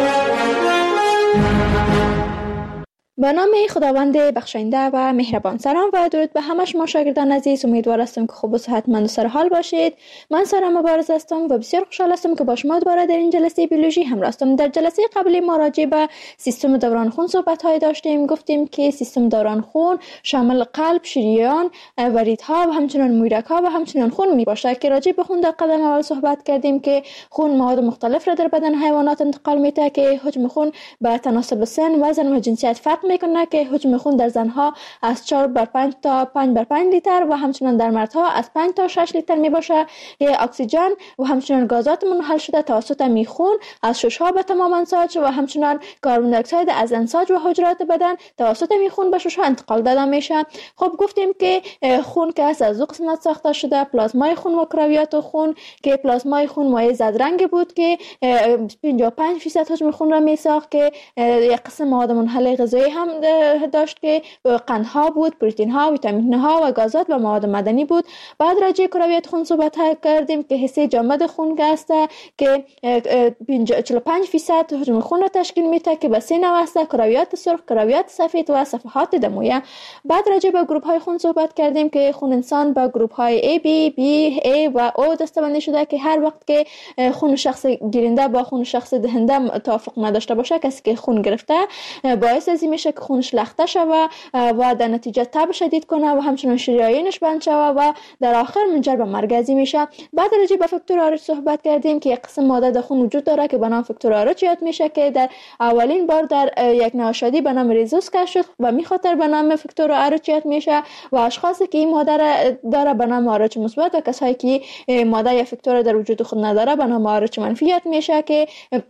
به نام خداوند بخشنده و مهربان. سلام و درود به همه شما شاگردان عزیز. امیدوار هستم که خوب و صحتمند و سر حال باشید. من سارا مبارز هستم و بسیار خوشحال هستم که با شما دوباره در این جلسه بیولوژی همراه هستم. در جلسه قبلی ما راجع به سیستم دوران خون صحبت‌های داشتیم. گفتیم که سیستم دوران خون شامل قلب، شریان و ریدها و همچنین مویرگ‌ها و همچنین خون میباشد که راجع به خون در قدم اول صحبت کردیم که خون مواد مختلف را در بدن حیوانات انتقال میده که حجم خون به تناسب سن، وزن و جنسیت فرق میکنه که حجم خون در زنها از چهار بر پنج تا پنج بر پنج لیتر و همچنین در مردها از پنج تا شش لیتر می باشه. اکسیژن و همچنین گازات منحل شده توسط میخون از ششها به تمام انساج و همچنین کربن دی اکساید از انساج و حجرات بدن توسط میخون به ششها انتقال داده میشه. خب گفتیم که خون که از دو قسمت ساخته شده، پلازمای خون و کرویات خون، که پلازمای خون مایع زرد رنگ بود که پنجاه و پنج درصد حجم خون را میساخت که یک قسم مواد منحل غذایی هم داشت که قندها بود، پروتئین ها، ویتامین ها و گازات و مواد معدنی بود. بعد راجع کرویات خون صحبت کردیم که حصه جامد خون است که چهل و پنج درصد حجم خون را تشکیل میده که به سه نوع است: کرویات سرخ، کرویات سفید و صفحات دمویه. بعد راجع به گروه های خون صحبت کردیم که خون انسان به گروه های A B B A و O دسته‌بندی شده که هر وقت که خون شخص گیرنده با خون شخص دهنده توافق نداشته باشه، کسی که خون گرفته باعث از این میشه که خونش لخته شوه و در نتیجه تب شدید کنه و همچنین شریانش بند شوه و در آخر منجر به مرگ میشه. بعد راجع به فاکتور آرچ صحبت کردیم که یک قسم ماده در خون وجود داره که به نام فاکتور آرچ یاد میشه که در اولین بار در یک نوشادی به نام ریزوس کشف شد و می خاطر به نام فاکتور آرچ یاد میشه و اشخاصی که این ماده داره به نام آرچ مثبت و کسایی که ماده یا فاکتور در وجود خود نداره به نام آرچ منفی یاد میشه که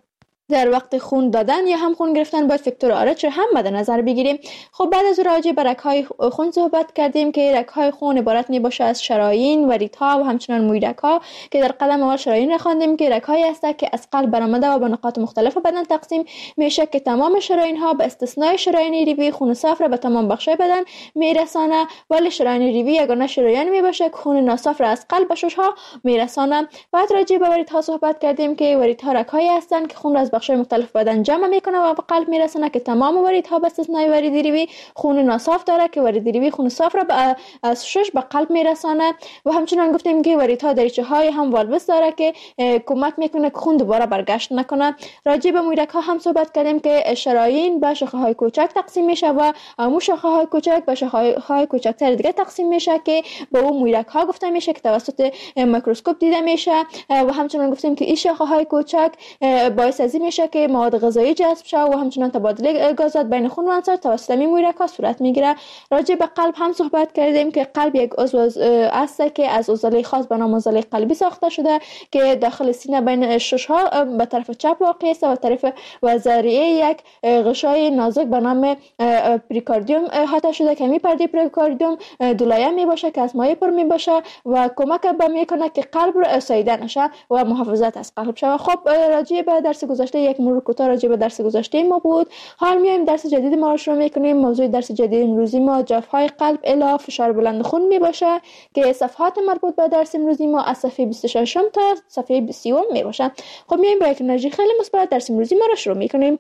در وقت خون دادن یا هم خون گرفتن باید فاکتور آرچ هم مد نظر بگیریم. خب بعد از راجع به رگ‌های خون صحبت کردیم که رگ‌های خون عبارت میباشه از شرايين و ریدها و همچنین مویرگ‌ها که در قدم اول شرايين را خواندیم که رگ‌هایی هستند که از قلب برآمده و به نقاط مختلف بدن تقسیم میشه که تمام شرايين‌ها به استثنای شرايين ریوی خون صاف را به تمام بخش‌های بدن میرسانه، ولی شرايين ریوی یگانه شریان میباشه که خون ناصاف را از قلب به شش‌ها میرسانه. بعد راجع به وریدها صحبت کردیم که وریدها رگ‌هایی هستند که خون را از بخش‌های مختلف بدن جمع میکنه و به قلب میرسونه که تمام وریدها به استثنای ورید ریوی خون ناصاف داره که ورید ریوی خون صاف را از شش به قلب میرسانه. و همچنین گفتیم که وریدها دریچه‌های هم والوس داره که کمک میکنه که خون دوباره برگشت نکنه. راجع به مویرگ‌ها هم صحبت کردیم که شرايين به شاخه‌های کوچک تقسیم میشه و امو شاخه‌های کوچک به شاخه‌های کوچکتر دیگه تقسیم میشه که به اون مویرگ‌ها گفته میشه که توسط میکروسکوپ دیده میشه. و همچنین گفتیم که این شاخه‌های کوچک باعث از این میشه که مواد غذایی جذب شه و همچنین تبادل گازات بین خون و انساج توسط این مویرگ‌ها صورت میگیره. راجع به قلب هم صحبت کردیم که قلب یک عضو است که از عضله خاص به نام عضله قلبی ساخته شده که داخل سینه بین شش‌ها به طرف چپ واقع است و طرف و ذریعه یک غشای نازک به نام پریکاردیوم احاطه شده که می پرده پریکاردیوم دولایه می باشه که از مایع پر می باشه و کمک به میکنه که قلب رو ساییده نشه و محافظت از قلب شه. خب راجع به درس گذشته یک مرور کوتاه راجع به درس گذشته ما بود. حال میایم درس جدید ما رو شروع میکنیم. موضوع درس جدید امروزی ما جفای قلب الی فشار بلند خون می باشه که صفحات مربوط به درس امروزی ما از صفحه بیست و شش تا صفحه سی می باشه. خب میایم با یک انرژی خیلی مثبت درس امروزی ما رو شروع میکنیم.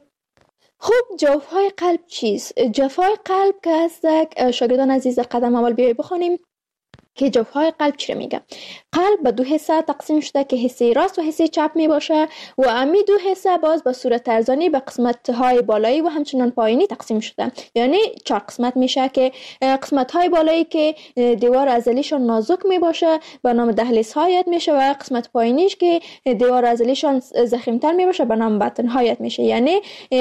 خب جفای قلب چیست؟ جفای قلب که هست شاگردان عزیز قدم اول بیایم بخونیم که جفای قلب چی میگه. قلب به دو حصه تقسیم شده که حصه راست و حصه چپ می باشه و امی دو حصه باز به صورت ارزانی به قسمت های بالایی و همچنان پایینی تقسیم شده. یعنی چهار قسمت میشه که قسمت های بالایی که دیوار عضلیشون نازک می باشه به نام دهلیز ها یاد میشه و قسمت پایینیش که دیوار عضلیشون ضخیم‌تر می باشه به نام بطن ها یاد میشه. یعنی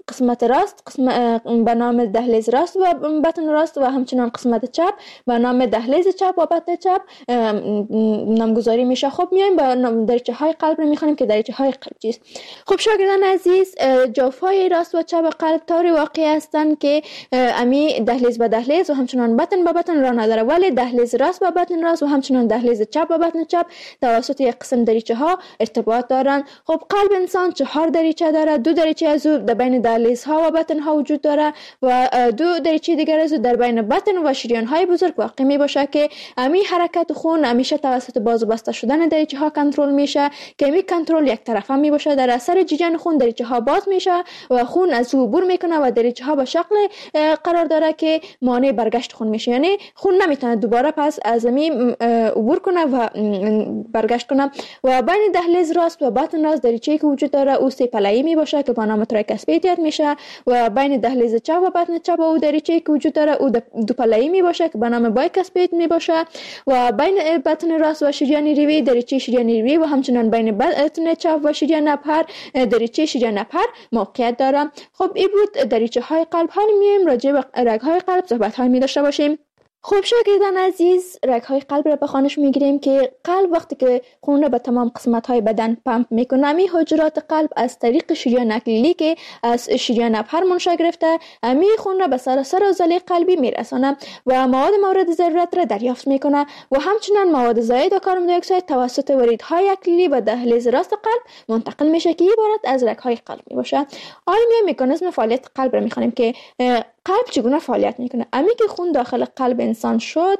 قسمت راست قسم به نام دهلیز راست و بطن راست و همچنان قسمت چپ به نام دهلیز چپ و بطن چپ نامگذاری میشه. خب میایم به دریچه های قلب رو میخوانیم که دریچه های قلب چیست. خب شاگردان عزیز، جوفای راست و چپ قلب طوری واقع هستند که امی دهلیز به دهلیز و همچنان بطن به بطن را نداره، ولی دهلیز راست به بطن راست و همچنان دهلیز چپ به بطن چپ توسط یک قسم دریچه ها ارتباط دارند. خب قلب انسان چهار دریچه داره، دو دریچه از او در بین دهلیز ها و بطن ها وجود داره و دو دریچه دیگر از او در بین بطن و شریان های بزرگ واقع می باشه که امی حرکت خون همیشه توسط باز و بسته شدن دریچه ها کنترل میشه که امی کنترل یک طرفه می باشه. در اثر جریان خون دریچه ها باز میشه و خون از او عبور میکنه و دریچه ها به شکل قرار داره که مانع برگشت خون میشه، یعنی خون نمیتونه دوباره پس از امی عبور کنه و برگشت کنه. و بین دهلیز راست و بطن راست دریچه‌ای که وجود داره او سه پله‌ای می باشه که با نام تریکاسپید یاد میشه و بین دهلیز چپ و بطن چپ او دریچه‌ای که وجود داره او دو پله‌ای می باشه که به نام بایکاسپید می باشه و بین بطن راست و شریان ریوی دریچه شریان ریوی و همچنان بین بطن چپ و شریان نپر دریچه شریان نپر موقعیت داره. خب این بود دریچه های قلب. حالا میایم راجع به رگ های قلب صحبت های می داشته باشیم. خب شاگردان عزیز، رگ های قلب را به خوانش میگیریم که قلب وقتی که خون را به تمام قسمت های بدن پمپ میکنه، می حجرات قلب از طریق شریان اکلیلی که از شریان نپر منشأ گرفته امی خون را به سراسر عضله قلبی میرسانه و مواد مورد ضرورت را دریافت میکنه و همچنین مواد زائد و کربن دی اکساید توسط وریدهای اکلیلی و دهلیز راست قلب منتقل میشه که عبارت از رگ های قلب میباشه. حالا می مکانیزم فعالیت قلب را میخوانیم که قلب چگونه فعالیت میکنه. امی که خون داخل قلب انسان شد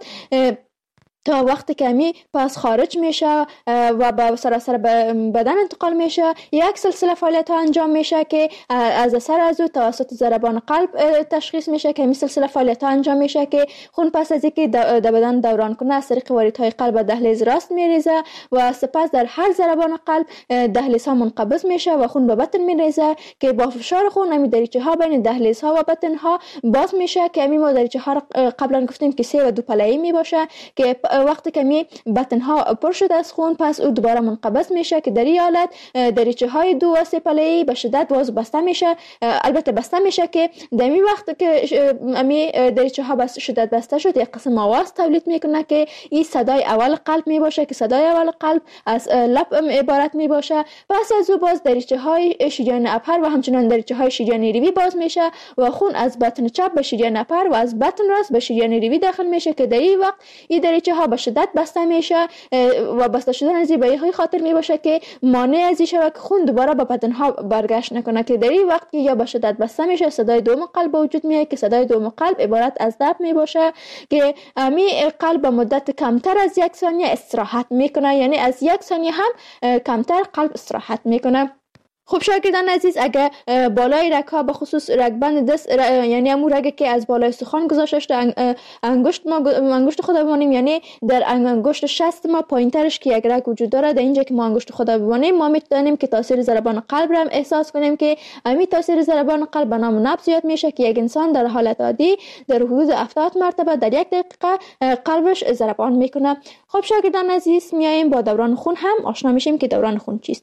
تا وقتی که امی پس خارج میشه و به سراسر بدن انتقال میشه، یک سلسله فعالیت ها انجام میشه که از اثر از او توسط ضربان قلب تشخیص میشه که این سلسله فعالیت ها انجام میشه که خون پس از اینکه در بدن دوران کنه از طریق واریدهای قلب دهلیز راست میریزه و سپس در هر ضربان قلب دهلیز ها منقبض میشه و خون به بطن میریزه که با فشار خون امی دریچه ها بین دهلیز ها و بطن ها باز میشه که امی ما دریچه ها قبلا گفتیم که سه و دو پله‌ای میباشه که وقتی که می بطن ها پر شده از خون پس او دوباره منقبض میشه که در این حالت دریچه های دو و سه پله‌ای به شدت باز بسته میشه. البته بسته میشه که در این وقت که امی دریچه ها بسته شدت بسته شد یک قسم آواز تولید میکنه که این صدای اول قلب میباشه که صدای اول قلب از لب عبارت میباشه. پس از او باز دریچه های شریان اپر و همچنان دریچه های شریان ریوی باز میشه و خون از بطن چپ به شریان اپر و از بطن راست به شریان ریوی داخل میشه که در این وقت این دریچه ها به شدت بسته میشه و بسته شدن از این به این خاطر می باشه که مانع از این شود که خون دوباره به بدن ها برگشت نکنه که در این وقت که یا به شدت بسته میشه صدای دوم قلب وجود میاد که صدای دوم قلب عبارت از دب می باشه که امی قلب به مدت کمتر از یک ثانیه استراحت میکنه، یعنی از یک ثانیه هم کمتر قلب استراحت میکنه. خب شاگردان عزیز، اگر بالای رگ ها به خصوص رگبند دست ر... یعنی همون رگی که از بالای استخوان گذاشته شده انگشت ما انگشت خود ببینیم، یعنی در انگشت شست ما پایینترش که یک رگ وجود داره، در اینجا که ما انگشت خود ببینیم ما میتونیم که تاثیر ضربان قلب را هم احساس کنیم که همین تاثیر ضربان قلب به نام نبض یاد میشه که یک انسان در حالت عادی در حدود هفتاد مرتبه در یک دقیقه قلبش ضربان میکنه. خب شاگردان عزیز، میایم با دوران خون هم آشنا میشیم که دوران خون چیست.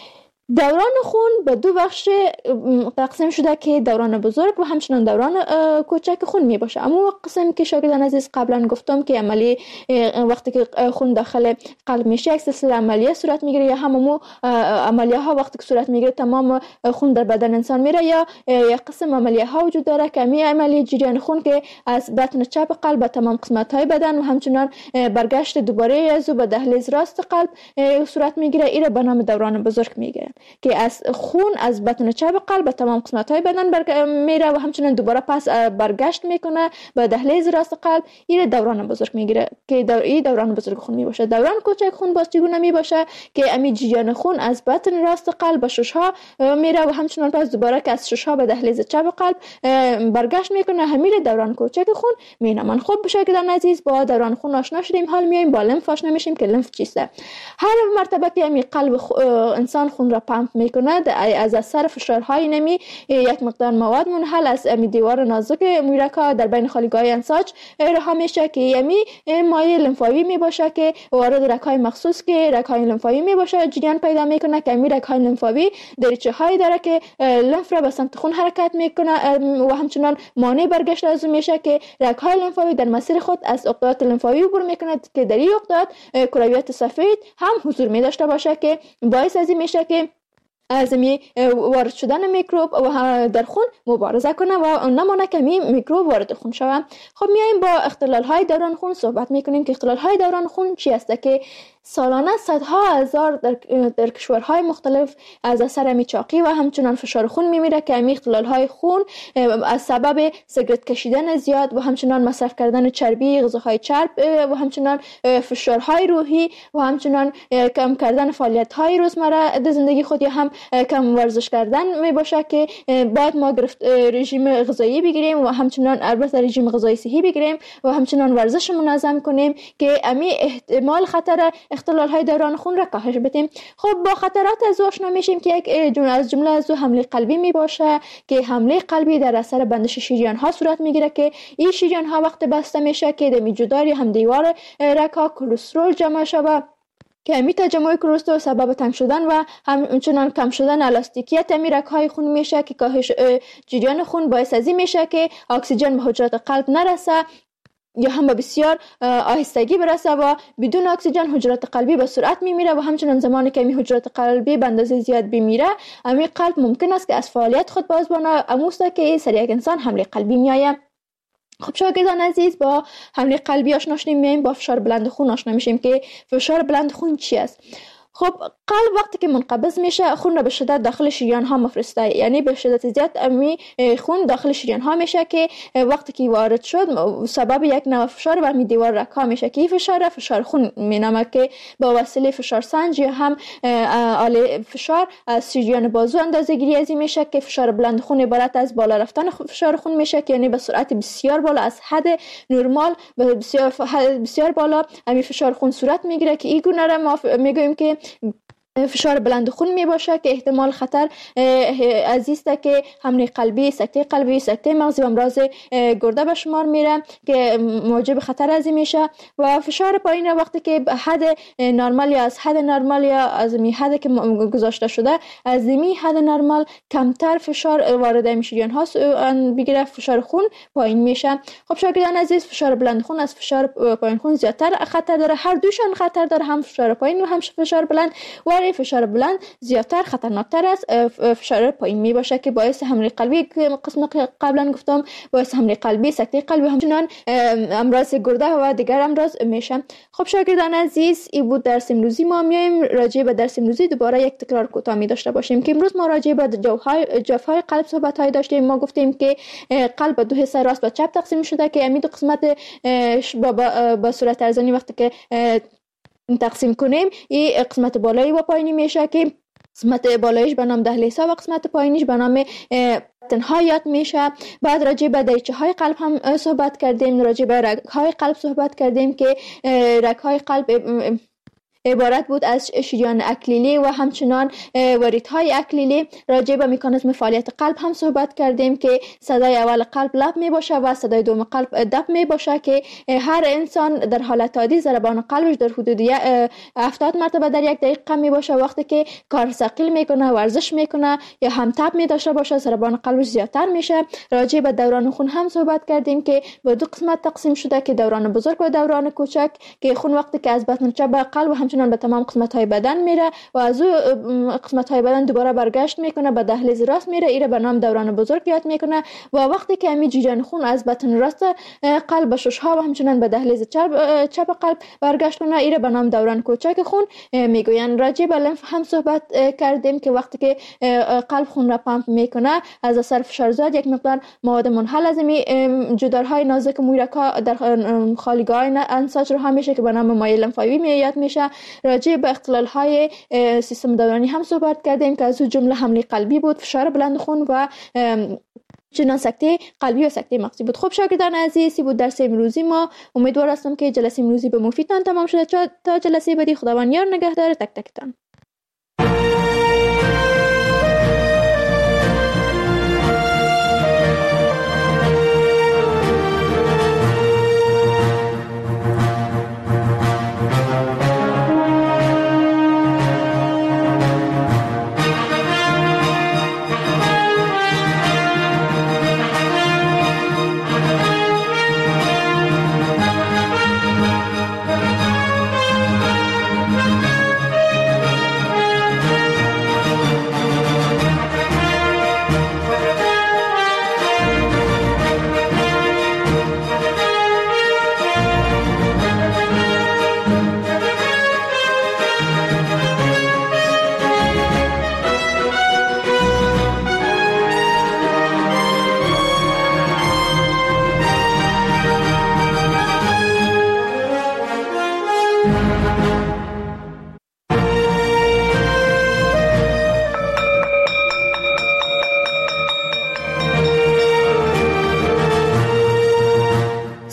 دوران خون به دو بخش تقسیم شده که دوران بزرگ و همچنان دوران کوچک خون می باشه. اما قسم که شاگردان عزیز قبلا گفتم که عملی وقتی که خون داخل قلب میشه یک سلسله عملیه صورت میگیره یا هممو عملیه ها وقتی که صورت میگیره تمام خون در بدن انسان میره، یا یک قسم عملیه ها وجود داره که می عملی جریان خون که از بطن چپ قلب به تمام قسمت های بدن و همچنان برگشت دوباره از به دهلیز راست قلب صورت میگیره. این به نام دوران بزرگ میگیره که از خون از بطن چپ قلب به تمام قسمت های بدن برگ... میره و همچنین دوباره پس برگشت میکنه به دهلیز راست قلب. این دوران بزرگ میگیره که دور... این دوران بزرگ خون میباشه. دوران کوچک خون باز چگونه میباشه که امی جریان خون از بطن راست قلب به شش ها میره و همچنین پس دوباره که از شش ها به دهلیز چپ قلب برگشت میکنه. همین دوران کوچک خون مینامن. خب شاگردان عزیز، با دوران خون آشنا شدیم، حال میایم با لمف آشنا میشیم که لمف چیسته. هر مرتبه که امی قلب خ... انسان خون را پمپ میکنه از اثر فشارهای نمی یک مقدار مواد منحل از دیوار نازک مویرک‌ها در بین خالیگاه انساج رها میشه که یمی مایع لمفاوی می باشه که وارد رگ‌های مخصوص که رگ‌های لمفاوی می باشه جریان پیدا میکنه که می رگ‌های لمفاوی دریچه هایی داره که لمف را به سمت خون حرکت میکنه و همچنان مانع برگشت از اون میشه که رگ‌های لمفاوی در مسیر خود از عقدات لمفاوی عبور میکنه که در این عقدات کرویات سفید هم حضور می داشته باشه که باعث از این میشه که از می وارد شدن میکروب و در خون مبارزه کنه و نمانه که می میکروب وارد خون شود. خب میایم با اختلال های دوران خون صحبت میکنیم که اختلال های دوران خون چی است که سالانه صدها هزار در, در کشورهای مختلف از اثر میچاقی و همچنان فشار خون میمیره که امی اختلال های خون از سبب سیگرت کشیدن زیاد و همچنان مصرف کردن چربی، غذاهای چرب و همچنان فشارهای روحی و همچنان کم کردن فعالیت های روزمره در زندگی خود یا هم کم ورزش کردن می باشه که باید ما گرفت رژیم غذایی بگیریم و همچنان البته رژیم غذایی صحی بگیریم و همچنان ورزش منظم کنیم که امی احتمال خطر اختلال های دوران خون را کاهش بدیم. خب با خطرات از آشنا میشیم که یک جمله از جمله از حمله قلبی می باشه که حمله قلبی در اثر بندش شریان ها صورت میگیره که این شریان ها وقت بسته میشه که در جدار هم دیوار رگ ها کلسترول جمع شود که امی تجمع کلسترول سبب تنگ شدن و همچنان کم شدن الاستیکیت امی رگ‌های خون میشه که کاهش جریان خون باعث از این میشه که اکسیژن به حجرات قلب نرسه یا هم به بسیار آهستگی برسه و بدون اکسیژن حجرات قلبی به سرعت میمیره و همچنان زمانی که امی حجرات قلبی به اندازه زیاد بمیره امی قلب ممکن است که از فعالیت خود باز بانه اموسته که سر یک انسان حمله قلبی میآید. خب شاگردان عزیز با حمله قلبی آشنا شدیم میایم با فشار بلند خون آشنا میشیم که فشار بلند خون چی است. خب قلب وقتی که منقبض میشه خون را به شدت داخل شریان ها مفرسته، یعنی به شدت زیاد امی خون داخل شریان ها میشه که وقتی که وارد شد سبب یک نوع فشار بر می دیوار رگ ها میشه که این فشار فشار خون مینامه که با وسیله فشار سنج یا هم آله فشار از شریان بازو اندازه گیری از این میشه که فشار بلند خون عبارت از بالا رفتن فشار خون میشه که یعنی به سرعت بسیار بالا از حد نرمال به بسیار بسیار بالا امی فشار خون صورت میگیره که این گونه را ما میگوییم که فشار بلند خون می باشه که احتمال خطر از است که حمله قلبی، سکته قلبی، سکته مغزی و امراض گرده به شمار میره که موجب خطر از میشه. و فشار پایین وقتی که حد نرمال یا از حد نرمال یا از می حد که گذاشته شده از می حد نرمال کمتر فشار وارد شریان ها بگیره فشار خون پایین میشه. خب شاگردان عزیز فشار بلند خون از فشار پایین خون زیادتر خطر داره، هر دوشان خطر داره، هم فشار پایین و هم فشار بلند و فشار بلند زیادتر خطرناکتر است فشار پایین می باشه که باعث حمله قلبی قسم قبلا گفتم باعث حمله قلبی، سکته قلبی همچنان امراض گرده و دیگر امراض میشه. خب شاگردان عزیز این بود درس امروزی ما. میایم راجع به درس امروزی دوباره یک تکرار کوتاه می داشته باشیم که امروز ما راجع به جوفهای جوفهای قلب صحبت های داشتیم. ما گفتیم که قلب به دو حصه راست و چپ تقسیم شده که همین دو قسمت با صورت ارزانی وقتی که تقسیم کنیم این قسمت بالایی و پایینی میشه که قسمت بالایش به نام دهلیز و قسمت پایینیش به نام تنهایت میشه. بعد راجع به دریچه های قلب هم صحبت کردیم، راجع به رگ های قلب صحبت کردیم که رگ های قلب عبارت بود از شریان اکلیلی و همچنان وریدهای اکلیلی. راجع به مکانیزم فعالیت قلب هم صحبت کردیم که صدای اول قلب لب می باشه و صدای دوم قلب دب می باشه که هر انسان در حالت عادی ضربان قلبش در حدود هفتاد مرتبه در یک دقیقه می باشه. وقتی که کار ثقیل میکنه، ورزش میکنه یا هم تب می داشته باشه ضربان قلبش زیادتر میشه. راجع به دوران خون هم صحبت کردیم که به دو قسمت تقسیم شده که دوران بزرگ و دوران کوچک که خون وقتی که از بطن چپ قلب و همچنان به تمام قسمت های بدن میره و از او قسمت های بدن دوباره برگشت میکنه به دهلیز راست میره، ایره به نام دوران بزرگ یاد میکنه. و وقتی که امی جریان خون از بطن راست قلب به شش ها و همچنان به دهلیز چپ چپ قلب برگشت کنه، ایره به نام دوران کوچک خون میگوین. راجع به لنف هم صحبت کردیم که وقتی که قلب خون را پمپ میکنه از اثر فشار زیاد یک مقدار مواد منحل از امی جدارهای نازک مویرک‌ها در خالیگاه انساج رها میشه که به نام مایع لمفاوی میاد میشه. راجع به اختلال های سیستم دورانی هم صحبت کردیم که از جمله حمله قلبی بود، فشار بلند خون و چنان سکته قلبی و سکته مغزی بود. خب شاگردان عزیز بود درس امروزی ما. امیدوار هستم که جلسه امروزی به مفیدتان تمام شده. تا جلسه بعدی خداوند یار نگهدار تک تکتان.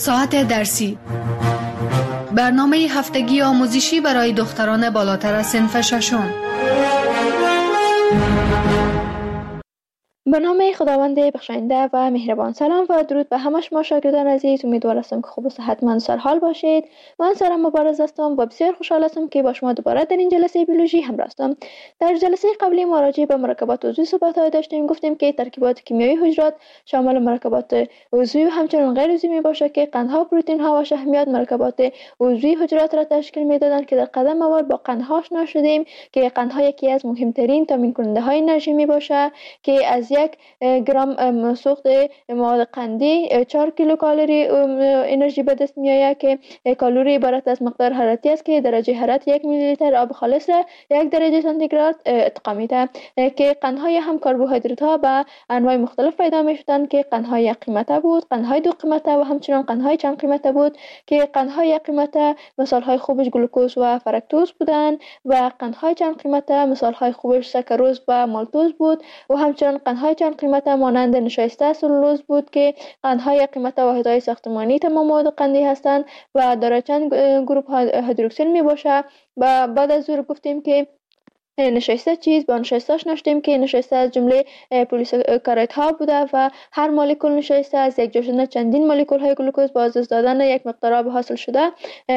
ساعت درسی، برنامه هفتگی آموزشی برای دختران بالاتر از صنف ششم. به نام خداوند بخشاینده و مهربان. سلام و درود به همه شما شاگردان عزیز. امیدوار هستم که خوب و صحتمند سرحال باشید. من سارا مبارز هستم و بسیار خوشحال هستم که با شما دوباره در این جلسه بیولوژی همراه هستم. در جلسه قبلی ما راجع به مرکبات عضوی صحبت داشتیم. گفتیم که ترکیبات کیمیایی حجرات شامل مرکبات عضوی و همچنین غیر عضوی می باشه که قندها، پروتئین ها و شحمیات مرکبات عضوی حجرات را تشکیل میدادند که در قدم اول با قندها آشنا شدیم که قندها یکی از مهمترین تامین کننده های انرژی می باشه که از یک گرم سوخت مواد قندی چهار کیلو کالری انرژی به دست می آید که کالری عبارت از مقدار حرارتی است که درجه حرارت یک میلی لیتر آب خالص را یک درجه سانتیگراد ارتقا میده که قندهای هم کربوهیدرات ها به انواع مختلف پیدا می شدند که قندهای یک قیمته بود، قندهای دو قیمته و همچنین قندهای چند قیمته بود که قندهای یک قیمته مثال های خوبش گلوکوز و فرکتوز بودند و قندهای چند قیمته مثال های خوبش سکروز و مالتوز بود و همچنین قندهای چند قیمته مانند نشایسته سلولوز بود که قندهای قیمت واحدهای ساختمانی تمام مواد قندی هستند و دارای چند گروپ هیدروکسیل می باشه. و بعد از ظهر گفتیم که نشایسته چیز با نشایسته‌اش نشدیم که نشایسته از جمله پلیساکارید ها بوده و هر مولکول نشایسته از یک جا شدن چندین مولکول های گلوکوز با از دادن یک مقدار آب حاصل شده.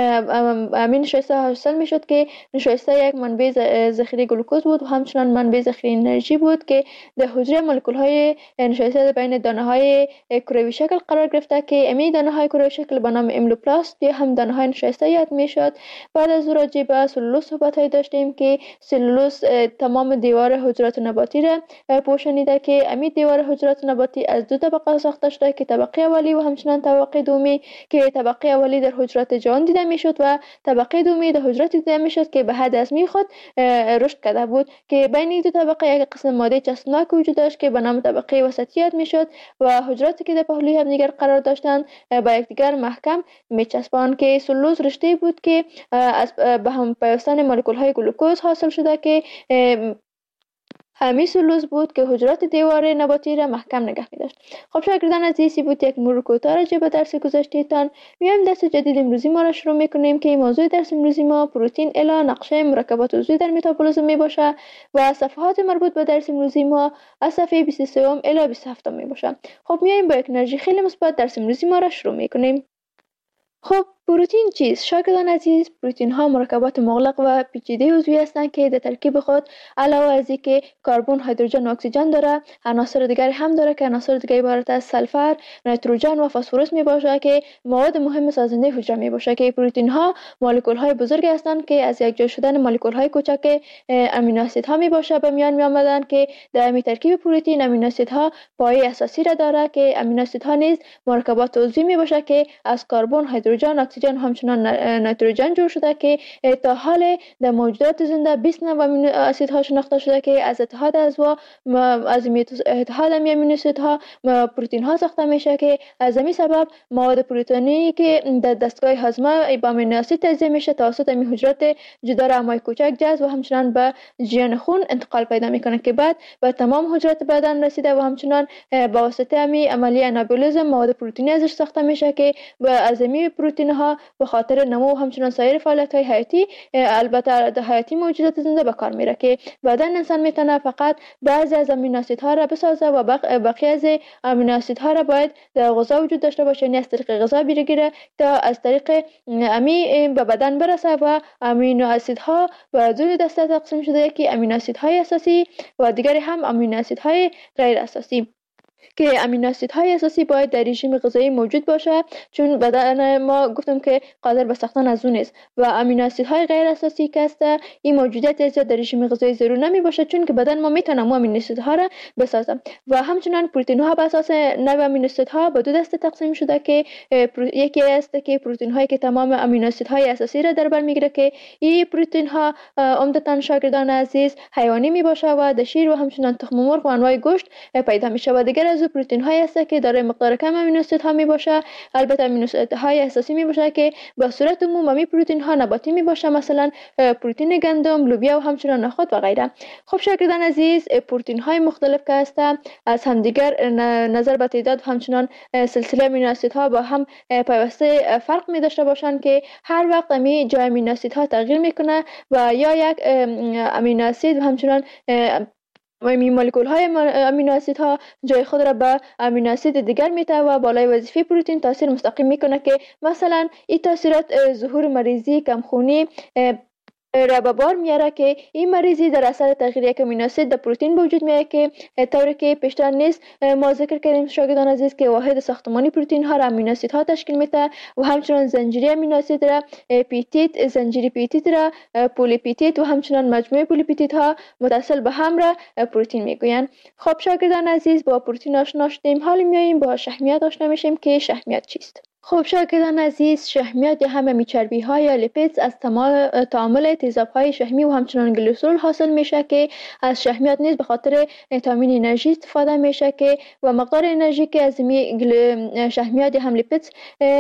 همین نشایسته حاصل می شد که نشایسته یک منبع ذخیره گلوکوز بود و همچنان منبع ذخیره انرژی بود که در حجره مولکول های نشایسته بین دانه های کروی شکل قرار گرفته که امی دانه های کروی شکل به نام املوپلاست یا هم دانه های نشایسته یاد می شد. بعد از راجع به سلولوز صحبت های داشتیم که سلولوز تمام دیوار حجرات نباتی را پوشانیده که امی دیوار حجرات نباتی از دو طبقه ساخته شده که طبقه اولی و همچنان طبقه دومی که طبقه اولی در حجرات جوان دیده میشد و طبقه دومی در حجرات دیده میشد که به حد از می خود رشد کرده بود که بین این دو طبقه یک قسم ماده چسبناک وجود داشت که به نام طبقه وسطی یاد میشد و حجراتی که در پهلوی همدیگر قرار داشتند با یکدیگر محکم میچسباند که سلولوز رشته بود که از به هم پیوستن مولکول های گلوکوز حاصل شده که همین سلولوز بود که حجرات دیوار نباتی را محکم نگه می داشت. خب شاگردان عزیزی بود یک مرور کوتاه راجع به درس گذشتهتان. میایم درس جدید امروزی ما را شروع میکنیم که موضوع درس امروزی ما پروتئین الی نقشه مرکبات عضوی در متابولیسم می باشه و صفحات مربوط به درس امروزی ما از صفحه بیست و سه الی بیست و هفت می باشه. خب میایم با یک انرژی خیلی مثبت درس امروزی ما را شروع میکنیم. خب پروتئین چیست؟ شاگردان عزیز، پروتئین ها مرکبات مغلق و پیچیده عضوی هستند که در ترکیب خود علاوه از اینکه کربن، هیدروژن و اکسیژن داره، عناصر دیگری هم داره که عناصر دیگری عبارت از سلفر، نیتروژن و فسفرس می باشه که مواد مهم سازنده حجره می باشه که پروتئین ها مولکول های بزرگ هستند که از یک جا شدن مولکول های کوچک امینو اسیدها می باشه به میان می آمدن که در می ترکیب پروتئین امینو اسیدها پایه اساسی را داره که امینو اسیدها نیز مرکبات عضوی می باشه که از کربن، هیدروژن، اکسیژن همچنان نیتروژن جور شده که تا حال در موجودات زنده بیست نوع امینو اسیدها شناخته شده که از اتحاد اعضا از اتحاد امینو اسیدها پروتئین ها ساخته میشه که از همین سبب مواد پروتئینی که در دستگاه هاضمه با امینو اسید تجزیه میشه توسط امین حجرات جدار امای کوچک جذب و همچنان به جریان خون انتقال پیدا میکنه که بعد به تمام حجرات بدن رسیده و همچنان با واسطه امین عملیه انابولیزم مواد پروتئینی ازش ساخته میشه که از امین پروتئین ها به خاطر نمو و همچنان سایر فعالیت‌های حیاتی البته در حیاتی موجودات زنده به کار میره که بدن انسان میتونه فقط بعضی از امینو اسیدها را بسازه و بقیه از امینو اسیدها را باید در غذا وجود داشته باشه، یعنی از طریق غذا بگیره تا از طریق امی به بدن برسه و امینو اسیدها به دو دسته تقسیم شده، یکی امینو اسیدهای اساسی و دیگری هم امینو اسیدهای غیر اساسی که امینو اسیدهای اساسی باید در رژیم غذایی موجود باشه چون بدن ما گفتم که قادر به ساختن از اون نیست و امینو اسیدهای غیر اساسی که است این موجودیت زیاد در رژیم غذایی ضرور نمی باشه چون که بدن ما میتونه مو امینو اسیدها را بسازه. و همچنان پروتئین ها بر اساس نوع امینو اسیدها به دو دسته تقسیم شده که یکی است که پروتئین هایی که تمام امینو اسیدهای اساسی را در بر میگیره که این پروتئین ها عمدتاً شاگردان عزیز حیوانی می باشه و در شیر و همچنان تخم مرغ و انواع گوشت پیدا میشه و دیگر از او پروتئین های هست که دارای مقدار کم امینو اسید ها می باشه. البته امینو اسید های اساسی می باشه که به صورت عمومی پروتئین ها نباتی می باشه، مثلا پروتئین گندم، لوبیا و همچنین نخود و غیره. خب شاگردان عزیز، پروتئین های مختلف که هست از همدیگر نظر به تعداد و همچنان سلسله امینو اسید ها با هم پیوسته فرق می داشته باشند که هر وقت امی جای امینو اسید ها تغییر میکنه و یا یک امینو اسید و همچنان می مولکول های امینو اسید ها جای خود را به امینو اسید دیگر میته و بالای وظیفه پروتئین تاثیر مستقیم میکنه که مثلا این تاثیرات ظهور مریضی، کمخونی را به بار میاره که این مریضی در اثر تغییر یک امینو اسید در پروتئین به وجود میاد که طوری که پیشتر نیست ما ذکر کردیم شاگردان عزیز که واحد ساختمانی پروتئین ها را امینو اسید ها تشکیل میده و همچنان زنجیره امینو اسید را پیپتید، زنجیره پیپتید را پولیپپتید و همچنان مجموعه پولیپپتید ها متصل به هم را پروتئین میگویند. خب شاگردان عزیز، با پروتئین آشنا شدیم، حالا میایم با شحمیات آشنا میشیم که شحمیات چیست. خب شاگردان عزیز، شحمیات یا همه چربی ها یا لیپیدز از تعامل تیزاب های شحمی و همچنان گلیسرول حاصل میشه که از شحمیات نیز به خاطر تامین انرژی استفاده میشه که و مقدار انرژی که از این شحمیات یا هم لیپیدز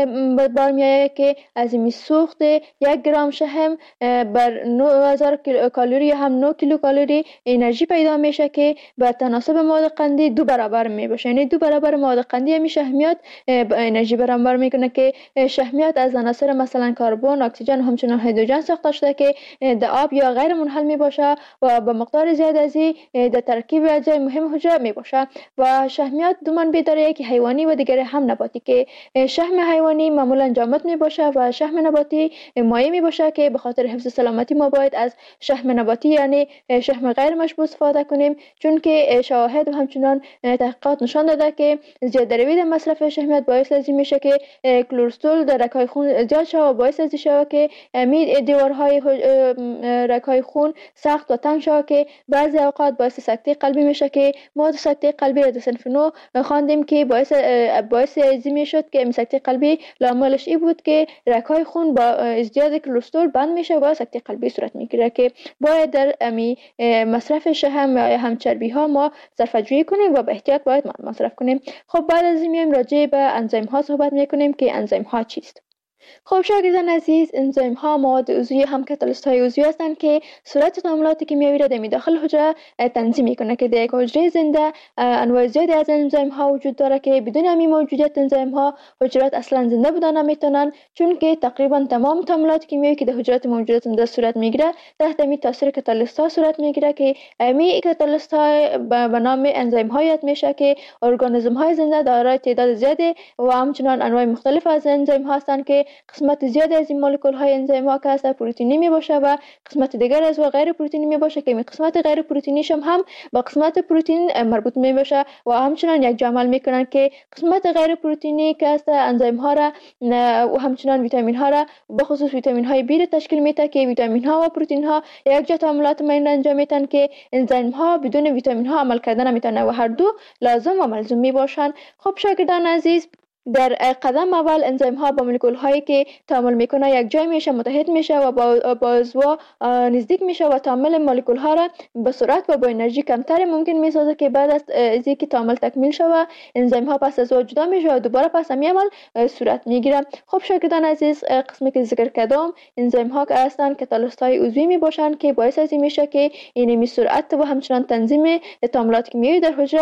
بار میآید که از این سوخت یک گرم شحم بر نه هزار کالری یا هم نه کیلو کالری انرژی پیدا میشه که به تناسب مواد قندی دو برابر می باشه. یعنی دو برابر مواد قندی همین شحمیات انرژی برابر میکنه که شحمیات از عناصر مثلا کربن، اکسیژن و همچنین هیدروژن ساخته شده که در آب یا غیر منحل می باشه و با مقدار زیاد از این در ترکیب اجزای مهم حجره می باشه. و شحمیات دو منبع داره، یکی حیوانی و دیگر هم نباتی که شحم حیوانی معمولا جامد می باشه و شحم نباتی مایع می باشه که به خاطر حفظ سلامتی ما باید از شحم نباتی یعنی شحم غیر مشبوع استفاده کنیم، چون که شواهد و همچنین تحقیقات نشان داده که زیاد روی در مصرف شحمیات باعث لازم میشه که کلورستول در رگ‌های خون زیاد شود و باعث از شود که امید دیوارهای رگ‌های خون سخت و تنگ شود که بعضی اوقات باعث سکته قلبی میشه که ما سکته قلبی را در صنف نو خواندیم که باعث باعث ازمی شد که سکته قلبی لاملش این بود که رگ‌های خون با ازدیاد کلورستول بند میشه و سکته قلبی صورت میگیره که باید در امی مصرف شحم یا هم چربی ها ما صرفه‌جویی کنیم و به احتیاط باید مصرف کنیم. خب بعد از این میایم راجع به انزیم ها صحبت میکنیم که انزیم ها چیست. خب شاگردان عزیز، انزیم ها مواد عضوی هم کاتالیست های عضوی هستند که صورت تعاملات کیمیایی را در داخل حجره تنظیم میکنه که در یک حجره زنده انواع زیادی از انزیم ها وجود داره که بدون همین موجودیت انزیم ها حجرات اصلا زنده بودن نمیتونن، چون که تقریبا تمام تعاملات کیمیایی که در حجرات موجودات زنده صورت میگیره تحت می تاثیر کاتالیست ها صورت میگیره که امی کاتالیست ها به نام انزیم ها یاد میشه که ارگانیسم های زنده دارای تعداد زیادی و همچنین انواع مختلف از انزیم ها هستند که قسمت زیاد از این مولکول های انزیم ها که هست پروتئینی می باشه و قسمت دیگر از و غیر پروتئینی می باشه که می قسمت غیر پروتئینیش هم, هم با قسمت پروتئین مربوط می باشه و همچنین یک جمع میکنن که قسمت غیر پروتئینی که هست انزیم ها را و همچنین ویتامین ها را به خصوص ویتامین های بی را تشکیل میده که ویتامین ها و پروتئین ها یک جا تعاملات ما انجام میدن که انزیم ها بدون ویتامین ها عمل کردن نمیتونه و هر دو لازم و ملزوم می باشن. خب شاگردان عزیز، در قدم اول انزیم ها با مولکول هایی که تعامل میکنه یک جای میشه متحد میشه و با با عضوا نزدیک میشه و تعامل مولکول ها را به سرعت و با انرژی کمتر ممکن میسازه که بعد از اینکه تعامل تکمیل شود انزیم ها پس از جدا میشه و دوباره پس همین عمل صورت میگیره. خب شاگردان عزیز، قسمی که ذکر کردم انزیم ها که هستن کاتالیست های عضوی می باشن که باعث از این میشه که این سرعت و همچنین تنظیم تعاملات کیمیایی در حجره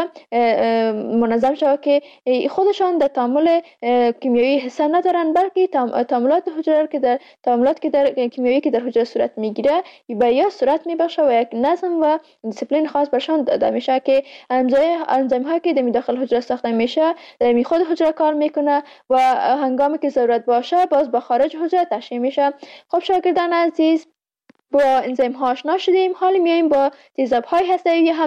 منظم شود که خودشان در تعامل کیمیایی حصه ندارن، بلکه تعاملات حجره که در تعاملات که در کیمیایی که در حجره صورت میگیره به یا صورت میبخشه و یک نظم و دیسپلین خاص برشان داده میشه که انزیم هایی که در داخل حجره ساخته میشه در خود حجره کار میکنه و هنگامی که ضرورت باشه باز به خارج حجره تشعیع میشه. خب شاگردان عزیز، با انزیم ها آشنا شدیم، حالا میایم با تیزاب های هسته‌ای